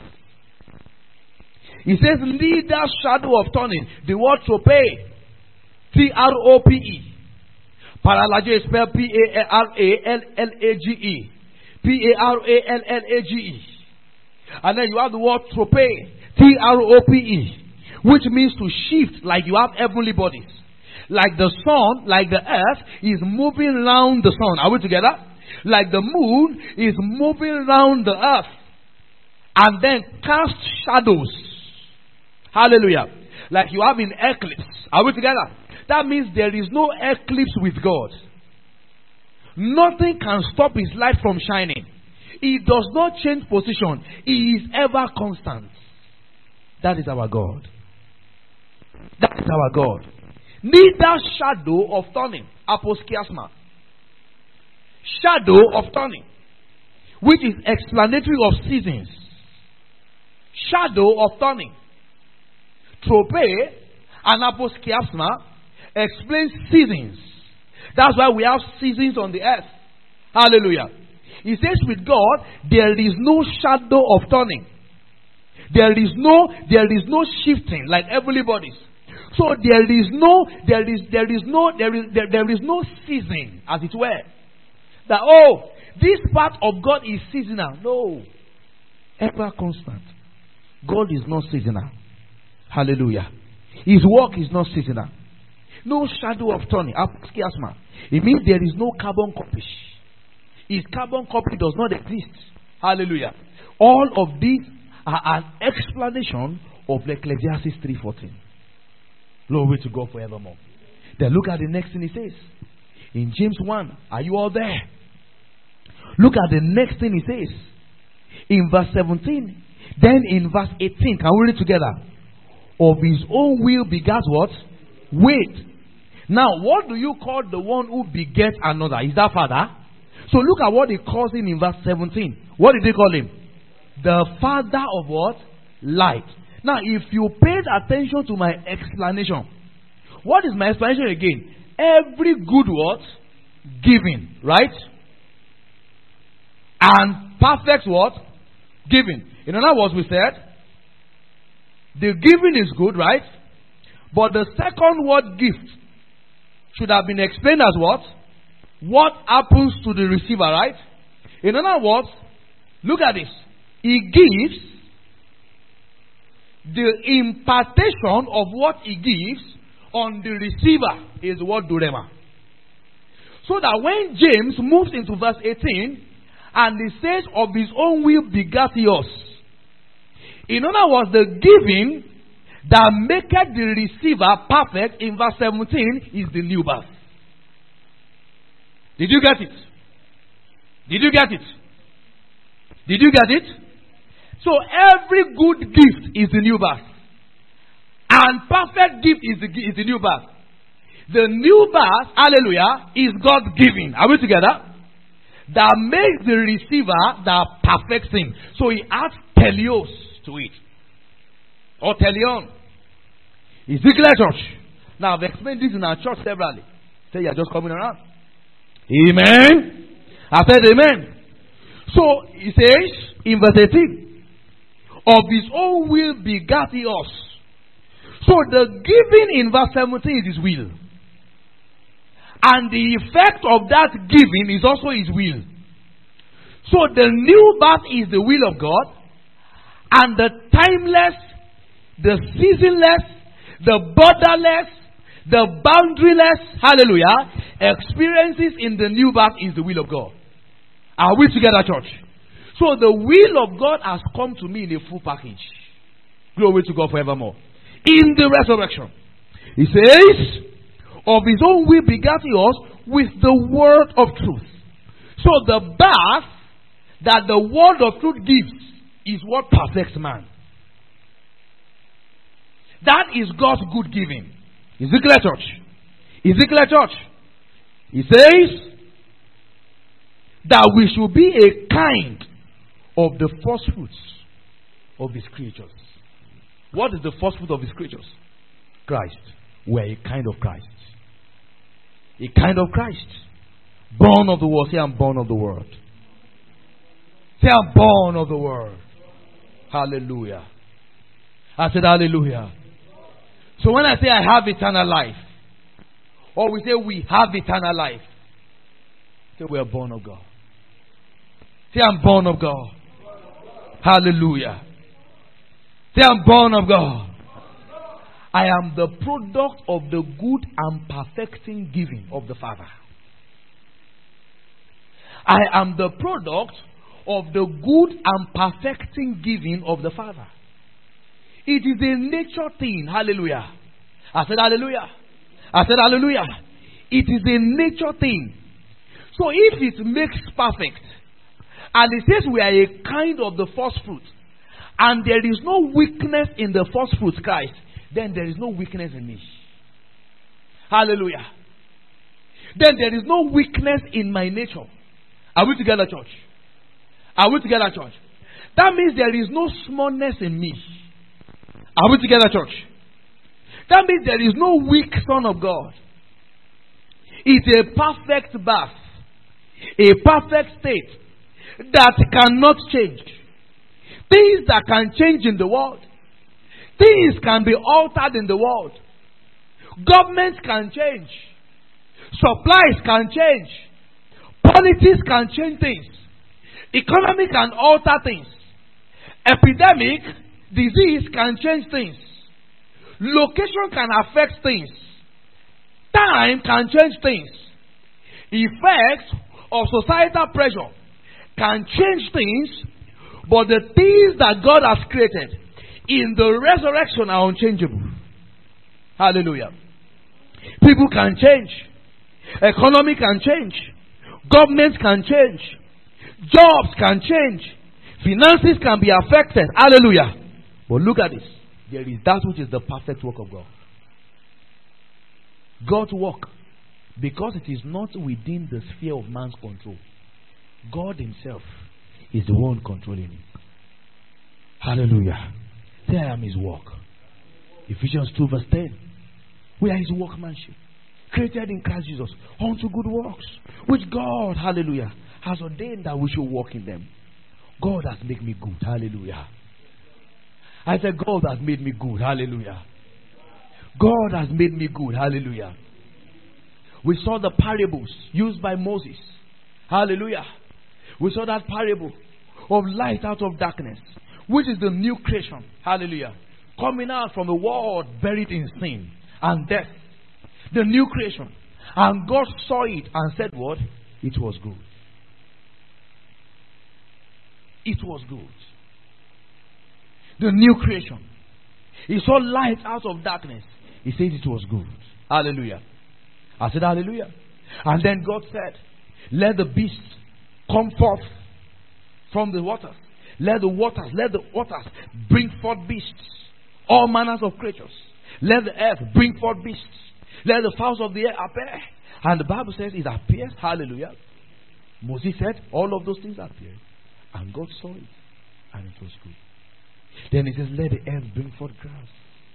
He says, leader, shadow of turning. The word trope, T-R-O-P-E. Parallage is spelled P-A-R-A-L-L-A-G-E. P-A-R-A-L-L-A-G-E. And then you have the word trope, T-R-O-P-E, which means to shift, like you have heavenly bodies. Like the sun, like the earth is moving around the sun. Are we together? Like the moon is moving around the earth. And then cast shadows. Hallelujah. Like you have in eclipse. Are we together? That means there is no eclipse with God. Nothing can stop his light from shining. He does not change position. He is ever constant. That is our God. That is our God. Neither shadow of turning. Aposkiasma. Shadow of turning. Which is explanatory of seasons. Shadow of turning. Trope and aposkiasma explains seasons. That's why we have seasons on the earth. Hallelujah. He says with God, there is no shadow of turning. There is no shifting like heavenly bodies. So there is no season, as it were. That this part of God is seasonal. No. Ever constant. God is not seasonal. Hallelujah. His work is not seasonal. No shadow of turning. Aposkiasma. It means there is no carbon copy. His carbon copy does not exist. Hallelujah. All of these are an explanation of Ecclesiastes 3:14. Glory to God forevermore. Then look at the next thing he says. In James 1. Are you all there? Look at the next thing he says. In verse 17. Then in verse 18. Can we read it together? Of his own will begat what? Wait. Now, what do you call the one who begets another? Is that Father? So look at what he calls him in verse 17. What did he call him? The Father of what? Light. Now, if you paid attention to my explanation, what is my explanation again? Every good what? Giving. Right? And perfect what? Giving. In other words, we said, the giving is good, right? But the second word, gift, should have been explained as what? What happens to the receiver, right? In other words, look at this. He gives the impartation of what he gives on the receiver is what durema. So that when James moves into verse 18 and he says of his own will begat he us. In other words, the giving that maketh the receiver perfect in verse 17 is the new birth. Did you get it? Did you get it? Did you get it? So every good gift is the new birth. And perfect gift is the new birth. The new birth, hallelujah, is God given. Are we together? That makes the receiver that perfects him. So he adds teleos to it. Or teleon. Ezekiel church. Now I've explained this in our church severally. Say you're just coming around. Amen. I said amen. So he says in verse 18, of his own will begat he us. So the giving in verse 17 is his will. And the effect of that giving is also his will. So the new birth is the will of God. And the timeless, the seasonless, the borderless, the boundaryless, hallelujah, experiences in the new birth is the will of God. Are we together, church? So the will of God has come to me in a full package. Glory to God forevermore. In the resurrection. He says, of his own will begat he us with the word of truth. So the birth that the word of truth gives is what perfects man. That is God's good giving. Ezekiel church. Ezekiel church. He says, that we should be a kind of the first fruits of his creatures. What is the first fruit of his creatures? Christ. We are a kind of Christ. A kind of Christ. Born of the world. Say, I'm born of the world. Say, I'm born of the world. Hallelujah. I said hallelujah. So when I say I have eternal life, or we say we have eternal life, say we are born of God. Say, I'm born of God. Hallelujah. Say, I'm born of God. I am the product of the good and perfecting giving of the Father. I am the product of the good and perfecting giving of the Father. It is a nature thing. Hallelujah. I said hallelujah. I said hallelujah. It is a nature thing. So if it makes perfect, and it says we are a kind of the first fruit, and there is no weakness in the first fruit, Christ, then there is no weakness in me. Hallelujah. Then there is no weakness in my nature. Are we together, church? Are we together, church? That means there is no smallness in me. Are we together, church? That means there is no weak son of God. It's a perfect birth, a perfect state that cannot change. Things that can change in the world. Things can be altered in the world. Governments can change. Supplies can change. Politics can change things. Economy can alter things. Epidemic, disease can change things. Location can affect things. Time can change things. Effects of societal pressure can change things. But the things that God has created in the resurrection are unchangeable. Hallelujah. People can change. Economy can change. Governments can change. Jobs can change. Finances can be affected. Hallelujah. But look at this. There is that which is the perfect work of God. God's work. Because it is not within the sphere of man's control. God himself is the one controlling it. Hallelujah. Say, I am his work. Ephesians 2 verse 10. We are his workmanship, created in Christ Jesus unto good works, which God, hallelujah, has ordained that we should walk in them. God has made me good. Hallelujah. I said, God has made me good. Hallelujah. God has made me good. Hallelujah. We saw the parables used by Moses. Hallelujah. We saw that parable of light out of darkness, which is the new creation. Hallelujah. Coming out from a world buried in sin and death. The new creation. And God saw it and said what? It was good. It was good. The new creation. He saw light out of darkness. He said it was good. Hallelujah. I said hallelujah. And then God said, let the beasts come forth from the waters. Let the waters bring forth beasts. All manners of creatures. Let the earth bring forth beasts. Let the fowls of the air appear. And the Bible says it appears. Hallelujah. Moses said all of those things appeared. And God saw it. And it was good. Then he says, let the earth bring forth grass.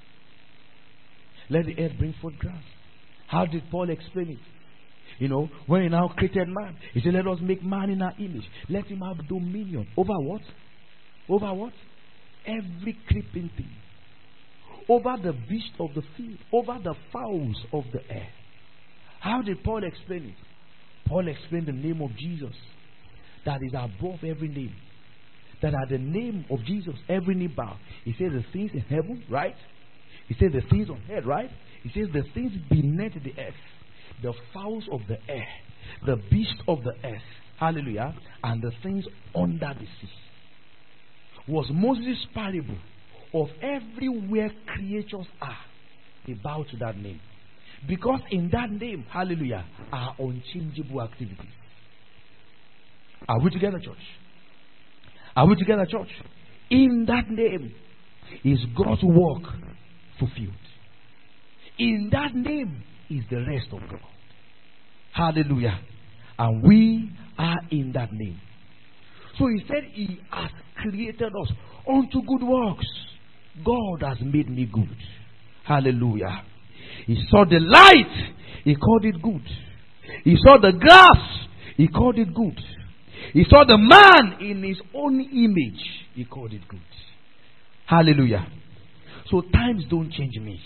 Let the earth bring forth grass. How did Paul explain it? You know, when he now created man, he said, let us make man in our image. Let him have dominion. Over what? Over what? Every creeping thing. Over the beast of the field. Over the fowls of the air. How did Paul explain it? Paul explained the name of Jesus. That is above every name. That at the name of Jesus, every knee bow. He says the things in heaven, right? He says the things on earth, right? He says the things beneath the earth. The fowls of the air. The beasts of the earth. Hallelujah. And the things under the sea. Was Moses' parable of everywhere creatures are. They bow to that name. Because in that name, hallelujah, are unchangeable activities. Are we together, church? Are we together, church? In that name is God's work fulfilled. In that name is the rest of God. Hallelujah. And we are in that name. So he said he has created us unto good works. God has made me good. Hallelujah. He saw the light, he called it good. He saw the grass, he called it good. He saw the man in his own image, he called it good. Hallelujah. So times don't change me.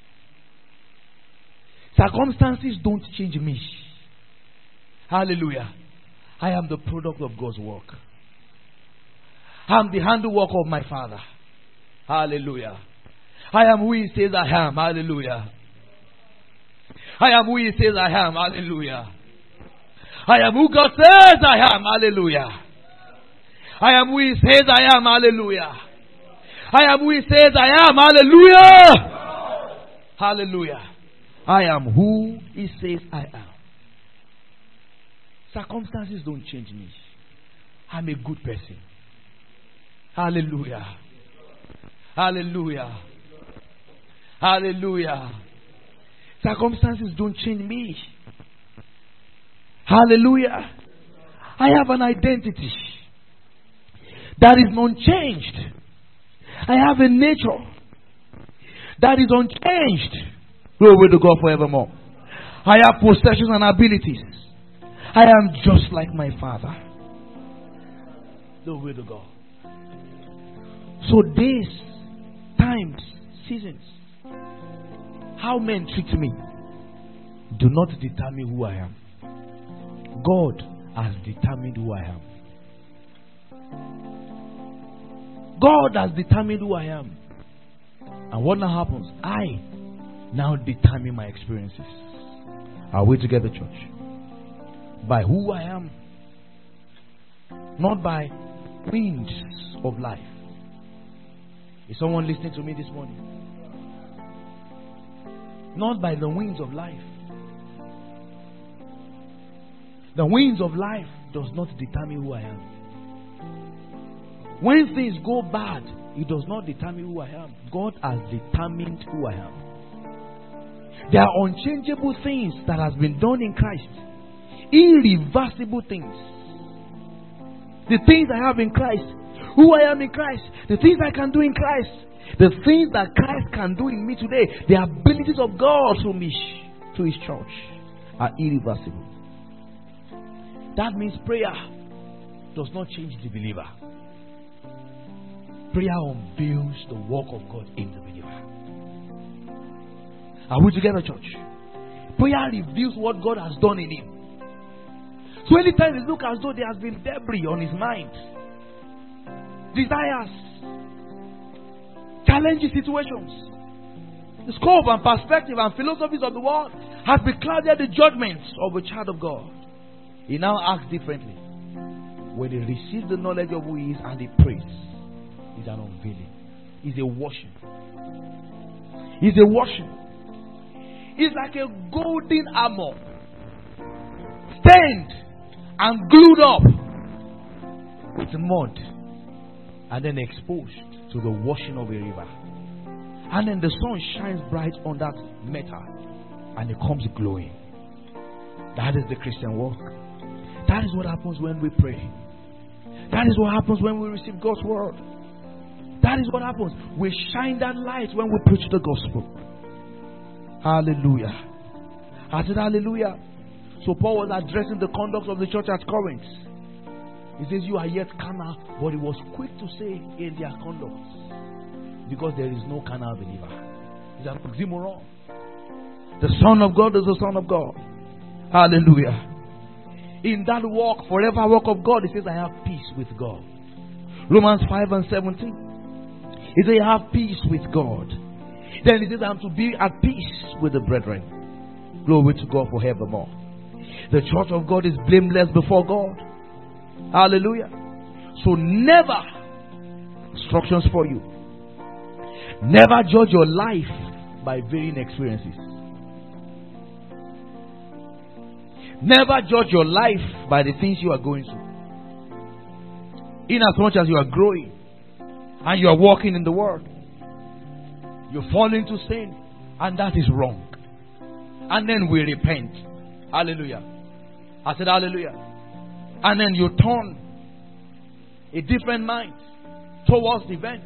Circumstances don't change me. Hallelujah. I am the product of God's work. I am the handiwork of my Father. Hallelujah. I am who He says I am. Hallelujah. I am who He says I am. Hallelujah. I am who God says I am. Hallelujah. I am who He says I am. Hallelujah. I am who He says I am. Hallelujah. Hallelujah. I am who He says I am. Circumstances don't change me. I'm a good person. Hallelujah. Hallelujah. Hallelujah. Circumstances don't change me. Hallelujah. I have an identity that is unchanged. I have a nature that is unchanged. Glory to God forevermore. I have possessions and abilities. I am just like my Father. Glory to God. So days, times, seasons, how men treat me do not determine who I am. God has determined who I am. God has determined who I am. And what now happens? I now determine my experiences. Are we together, church? By who I am, not by winds of life. Is someone listening to me this morning? Not by the winds of life. The winds of life does not determine who I am. When things go bad, it does not determine who I am. God has determined who I am. There are unchangeable things that has been done in Christ. Irreversible things. The things I have in Christ, who I am in Christ, the things I can do in Christ, the things that Christ can do in me today, the abilities of God through me, through His church, are irreversible. That means prayer does not change the believer. Prayer unveils the work of God in the believer. Are we together, church? Prayer reveals what God has done in him. So anytime it looks as though there has been debris on his mind, desires, challenging situations, the scope and perspective and philosophies of the world has beclouded the judgments of a child of God. He now acts differently. When he receives the knowledge of who he is and he prays, it's an unveiling. It's a washing. It's a washing. It's like a golden armor, stained and glued up with mud and then exposed to the washing of a river. And then the sun shines bright on that metal and it comes glowing. That is the Christian walk. That is what happens when we pray. That is what happens when we receive God's word. That is what happens. We shine that light when we preach the gospel. Hallelujah. I said hallelujah. So Paul was addressing the conduct of the church at Corinth. He says, you are yet carnal, but he was quick to say in their conduct, because there is no carnal believer. It's an oxymoron. The Son of God is the Son of God. Hallelujah. In that walk, forever walk of God, he says, I have peace with God. Romans 5:17. He says, I have peace with God. Then he says, I am to be at peace with the brethren. Glory to God forevermore. The church of God is blameless before God. Hallelujah. So never, instructions for you, never judge your life by varying experiences. Never judge your life by the things you are going through. In as much as you are growing and you are walking in the world, you fall into sin, and that is wrong. And then we repent. Hallelujah. I said hallelujah. And then you turn a different mind towards the event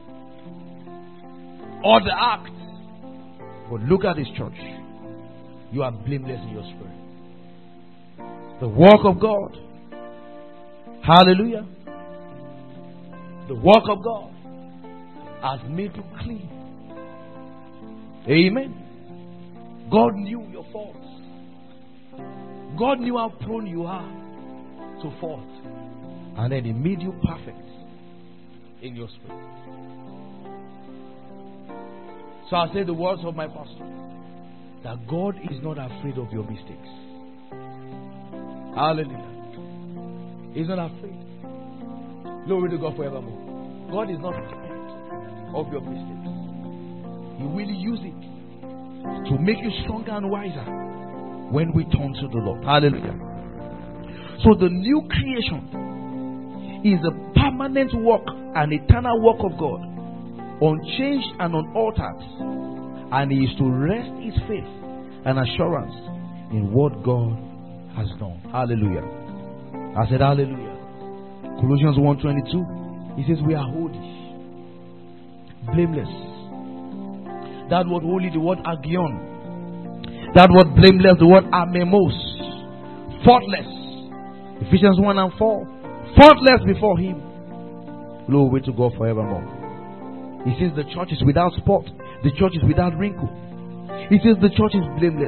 or the act. But look at this church. You are blameless in your spirit. The work of God. Hallelujah. The work of God has made you clean. Amen. God knew your faults. God knew how prone you are to fault. And then He made you perfect in your spirit. So I say the words of my pastor, that God is not afraid of your mistakes. Hallelujah. He's not afraid. Glory to God forevermore. God is not afraid of your mistakes. He will use it to make you stronger and wiser when we turn to the Lord. Hallelujah. So the new creation is a permanent work, an eternal work of God, unchanged and unaltered, and He is to rest His faith and assurance in what God has done. Hallelujah. I said hallelujah. Colossians 1:22, He says we are holy, blameless. That word holy, the word agion. That word blameless, the word amemos. Faultless. Ephesians 1:4. Faultless before Him. Glory to God forevermore. He says the church is without spot. The church is without wrinkle. He says the church is blameless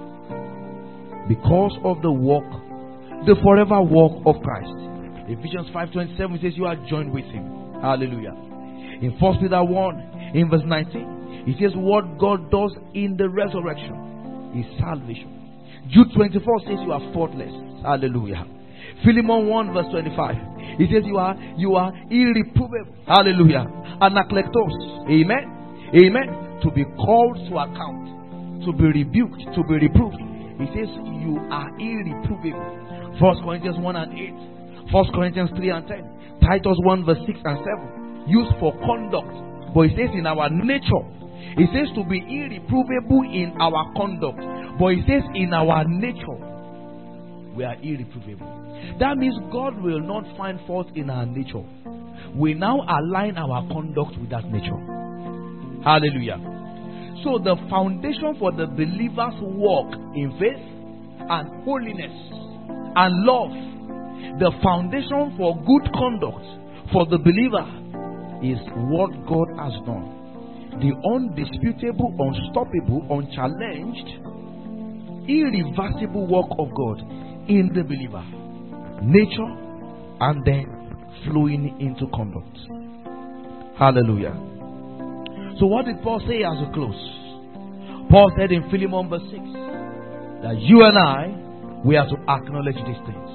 because of the work, the forever work of Christ. Ephesians 5:27 says you are joined with Him. Hallelujah. In 1 Peter 1 in verse 19, He says what God does in the resurrection is salvation. Jude 24 says you are faultless. Hallelujah. Philemon 1 verse 25, He says you are irreproachable. Hallelujah. Anaklektos. Amen. Amen. To be called to account, to be rebuked, to be reproved. He says you are irreproachable. 1 Corinthians 1 and 8, 1 Corinthians 3 and 10, Titus 1 verse 6 and 7, used for conduct. But He says in our nature, He says to be irreproachable in our conduct. But He says in our nature, we are irreproachable. That means God will not find fault in our nature. We now align our conduct with that nature. Hallelujah. So the foundation for the believer's walk in faith and holiness and love, the foundation for good conduct for the believer is what God has done. The undisputable, unstoppable, unchallenged, irreversible work of God in the believer. Nature and then flowing into conduct. Hallelujah. So what did Paul say as we close? Paul said in Philemon verse 6 that you and I, we are to acknowledge these things.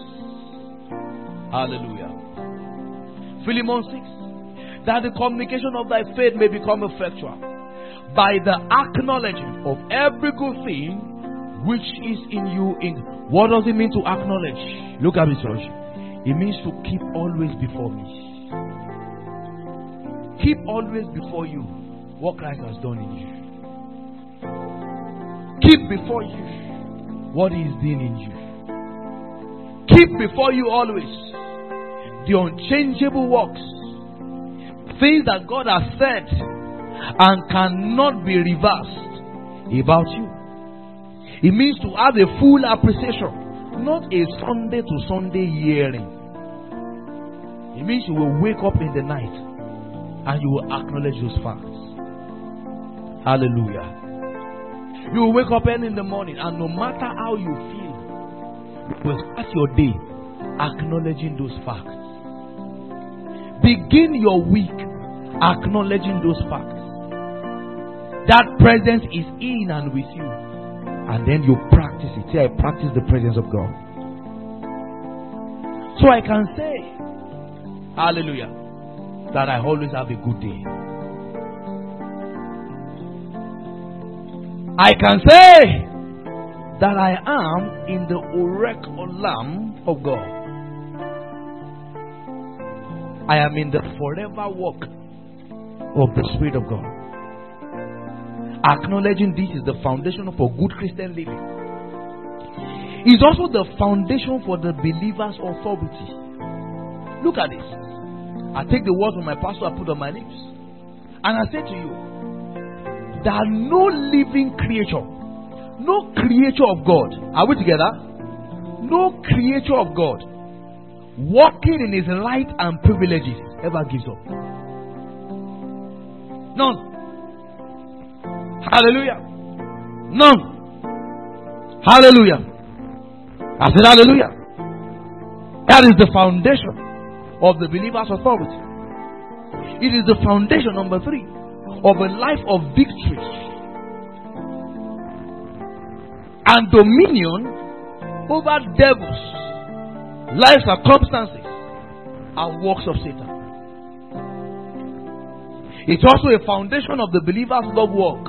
Hallelujah. Philemon 6, that the communication of thy faith may become effectual by the acknowledging of every good thing which is in you. What does it mean to acknowledge? Look at this, church. It means to keep always before me. Keep always before you what Christ has done in you. Keep before you what He is doing in you. Keep before you always the unchangeable works, things that God has said and cannot be reversed about you. It means to have a full appreciation, not a Sunday to Sunday hearing. It means you will wake up in the night and you will acknowledge those facts. Hallelujah. You will wake up early in the morning, and no matter how you feel, you will start your day acknowledging those facts. Begin your week acknowledging those facts. That presence is in and with you. And then you practice it. Say, I practice the presence of God. So I can say, hallelujah, that I always have a good day. I can say that I am in the Orek Olam of God. I am in the forever work of the Spirit of God. Acknowledging this is the foundation for good Christian living. is also the foundation for the believer's authority. Look at this. I take the words from my pastor, I put on my lips. And I say to you, that no living creature, no creature of God, are we together? No creature of God walking in his right and privileges ever gives up. None. Hallelujah. None. Hallelujah. I said hallelujah. That is the foundation of the believer's authority. It is the foundation, number 3, of a life of victory and dominion over devils, life circumstances, and works of Satan. It's also a foundation of the believer's love walk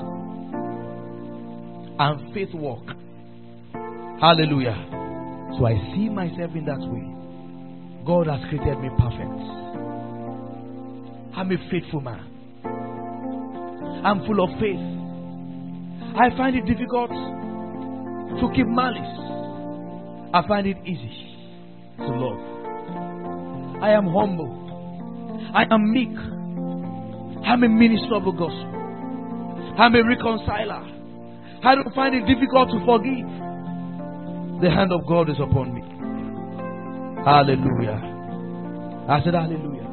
and faith walk. Hallelujah. So I see myself in that way. God has created me perfect. I'm a faithful man. I'm full of faith. I find it difficult to keep malice. I find it easy to love. I am humble. I am meek. I'm a minister of the gospel. I'm a reconciler. I don't find it difficult to forgive. The hand of God is upon me. Hallelujah. I said hallelujah.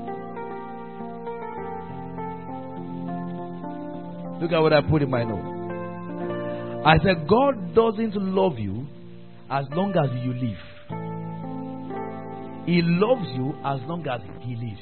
Look at what I put in my note. I said God doesn't love you as long as you live. He loves you as long as he lives.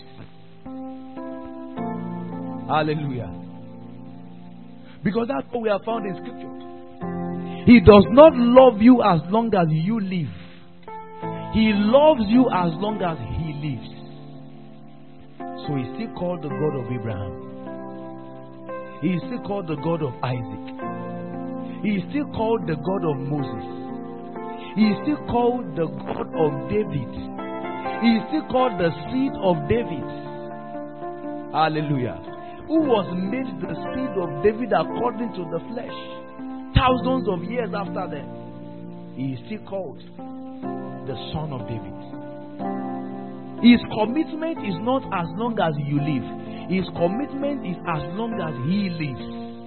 Hallelujah. Because that's what we have found in scripture. He does not love you as long as you live. He loves you as long as he lives. So he's still called the God of Abraham. He is still called the God of Isaac. He is still called the God of Moses. He is still called the God of David. He is still called the seed of David. Hallelujah. Who was made the seed of David according to the flesh. Thousands of years after them. He is still called the Son of David. His commitment is not as long as you live. His commitment is as long as he lives.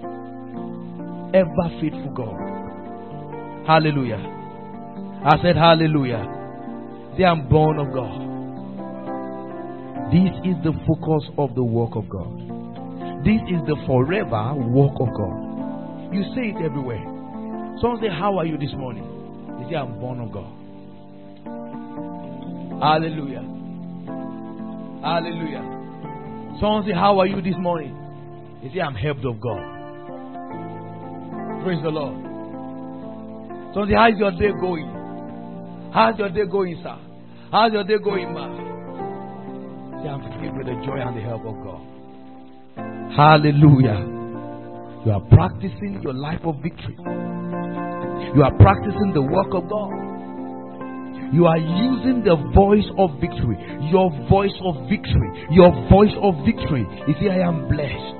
Ever faithful God. Hallelujah. I said hallelujah. Say I'm born of God. This is the focus of the work of God. This is the forever work of God. You say it everywhere. Someone say, how are you this morning? You say, I'm born of God. Hallelujah. Hallelujah. Someone say, how are you this morning? You say, I'm helped of God. Praise the Lord. Someone say, how's your day going? How's your day going, sir? How's your day going, ma? Say, I'm filled with the joy and the help of God. Hallelujah. You are practicing your life of victory. You are practicing the work of God. You are using the voice of victory. Your voice of victory. Your voice of victory. You see, I am blessed.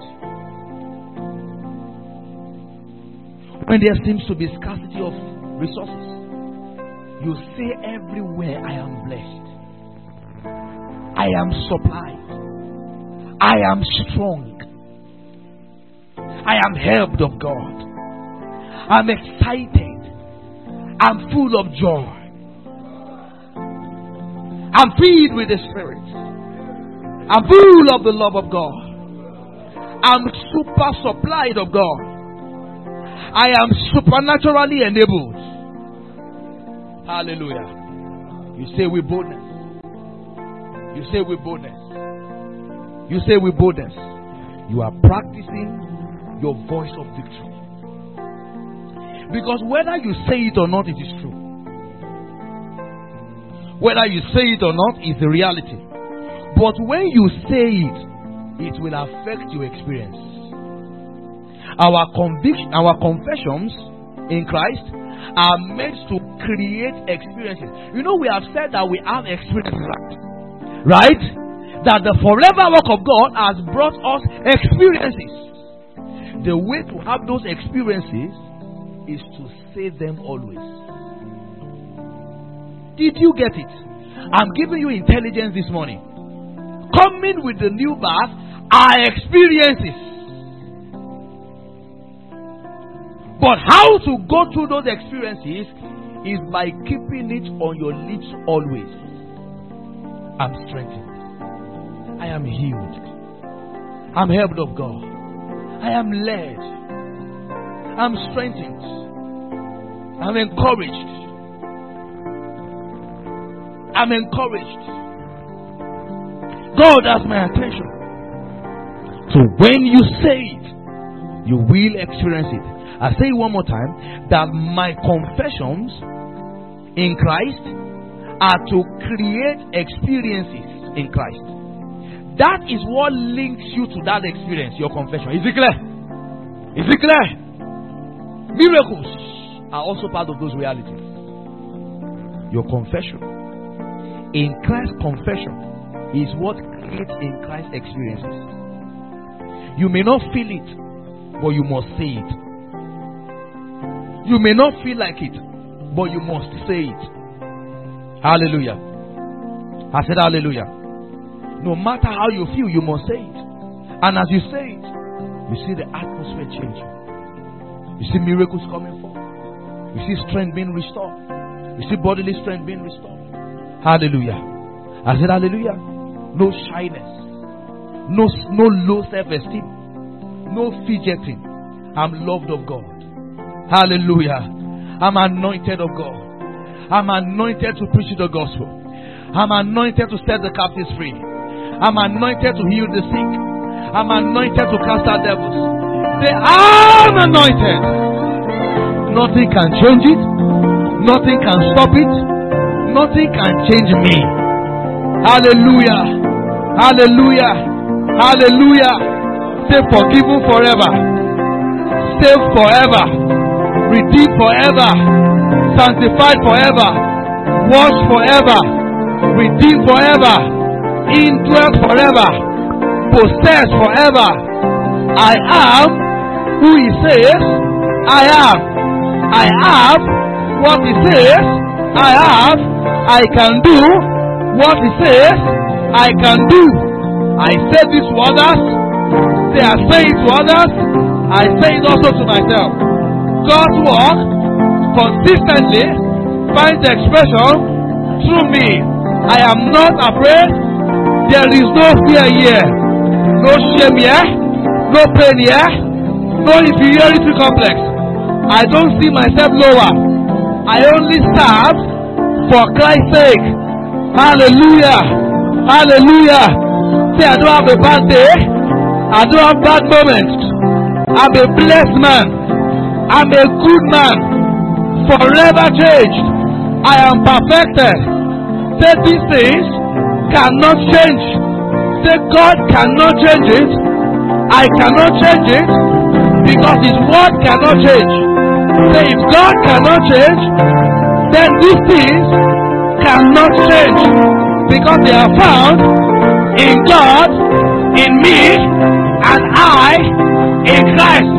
When there seems to be scarcity of resources, you say everywhere, I am blessed. I am supplied. I am strong. I am helped of God. I'm excited. I'm full of joy. I'm filled with the Spirit. I'm full of the love of God. I'm super supplied of God. I am supernaturally enabled. Hallelujah. You say with boldness. You say with boldness. You say with boldness. You are practicing your voice of victory. Because whether you say it or not, it is true. Whether you say it or not is the reality. But when you say it, it will affect your experience. Our confessions in Christ are meant to create experiences. You know, we have said that we have experiences, right? That the forever work of God has brought us experiences. The way to have those experiences is to say them always. Did you get it? I'm giving you intelligence this morning. Coming with the new birth are experiences. But how to go through those experiences is by keeping it on your lips always. I'm strengthened. I am healed. I'm helped of God. I am led. I'm strengthened. I'm encouraged. I'm encouraged. God has my attention. So when you say it, you will experience it. I say it one more time, that my confessions in Christ are to create experiences in Christ. That is what links you to that experience, your confession. Is it clear? Is it clear? Miracles are also part of those realities. Your confession in Christ, confession is what creates in Christ experiences. You may not feel it, but you must say it. You may not feel like it, but you must say it. Hallelujah. I said hallelujah. No matter how you feel, you must say it. And as you say it, you see the atmosphere changing. You see miracles coming forth. You see strength being restored. You see bodily strength being restored. Hallelujah. I said hallelujah. No shyness. No low self-esteem. No fidgeting. I'm loved of God. Hallelujah. I'm anointed of God. I'm anointed to preach the gospel. I'm anointed to set the captives free. I'm anointed to heal the sick. I'm anointed to cast out devils. Say, I'm anointed. Nothing can change it. Nothing can stop it. Nothing can change me. Hallelujah. Hallelujah. Hallelujah. Say, forgiven forever. Saved forever. Redeemed forever, sanctified forever, washed forever, redeemed forever, indwelt forever, possessed forever. I am who He says I am. I have what He says I have. I can do what He says I can do. I say this to others. They are saying it to others. I say it also to myself. God's work consistently finds expression through me. I am not afraid. There is no fear here, no shame here, no pain here, no inferiority complex. I don't see myself lower. I only serve for Christ's sake. Hallelujah. Hallelujah. Say, I don't have a bad day. I don't have bad moments. I'm a blessed man. I'm a good man, forever changed. I am perfected. Say, these things cannot change. Say, God cannot change it. I cannot change it because His word cannot change. Say, if God cannot change, then these things cannot change because they are found in God, in me, and I in Christ.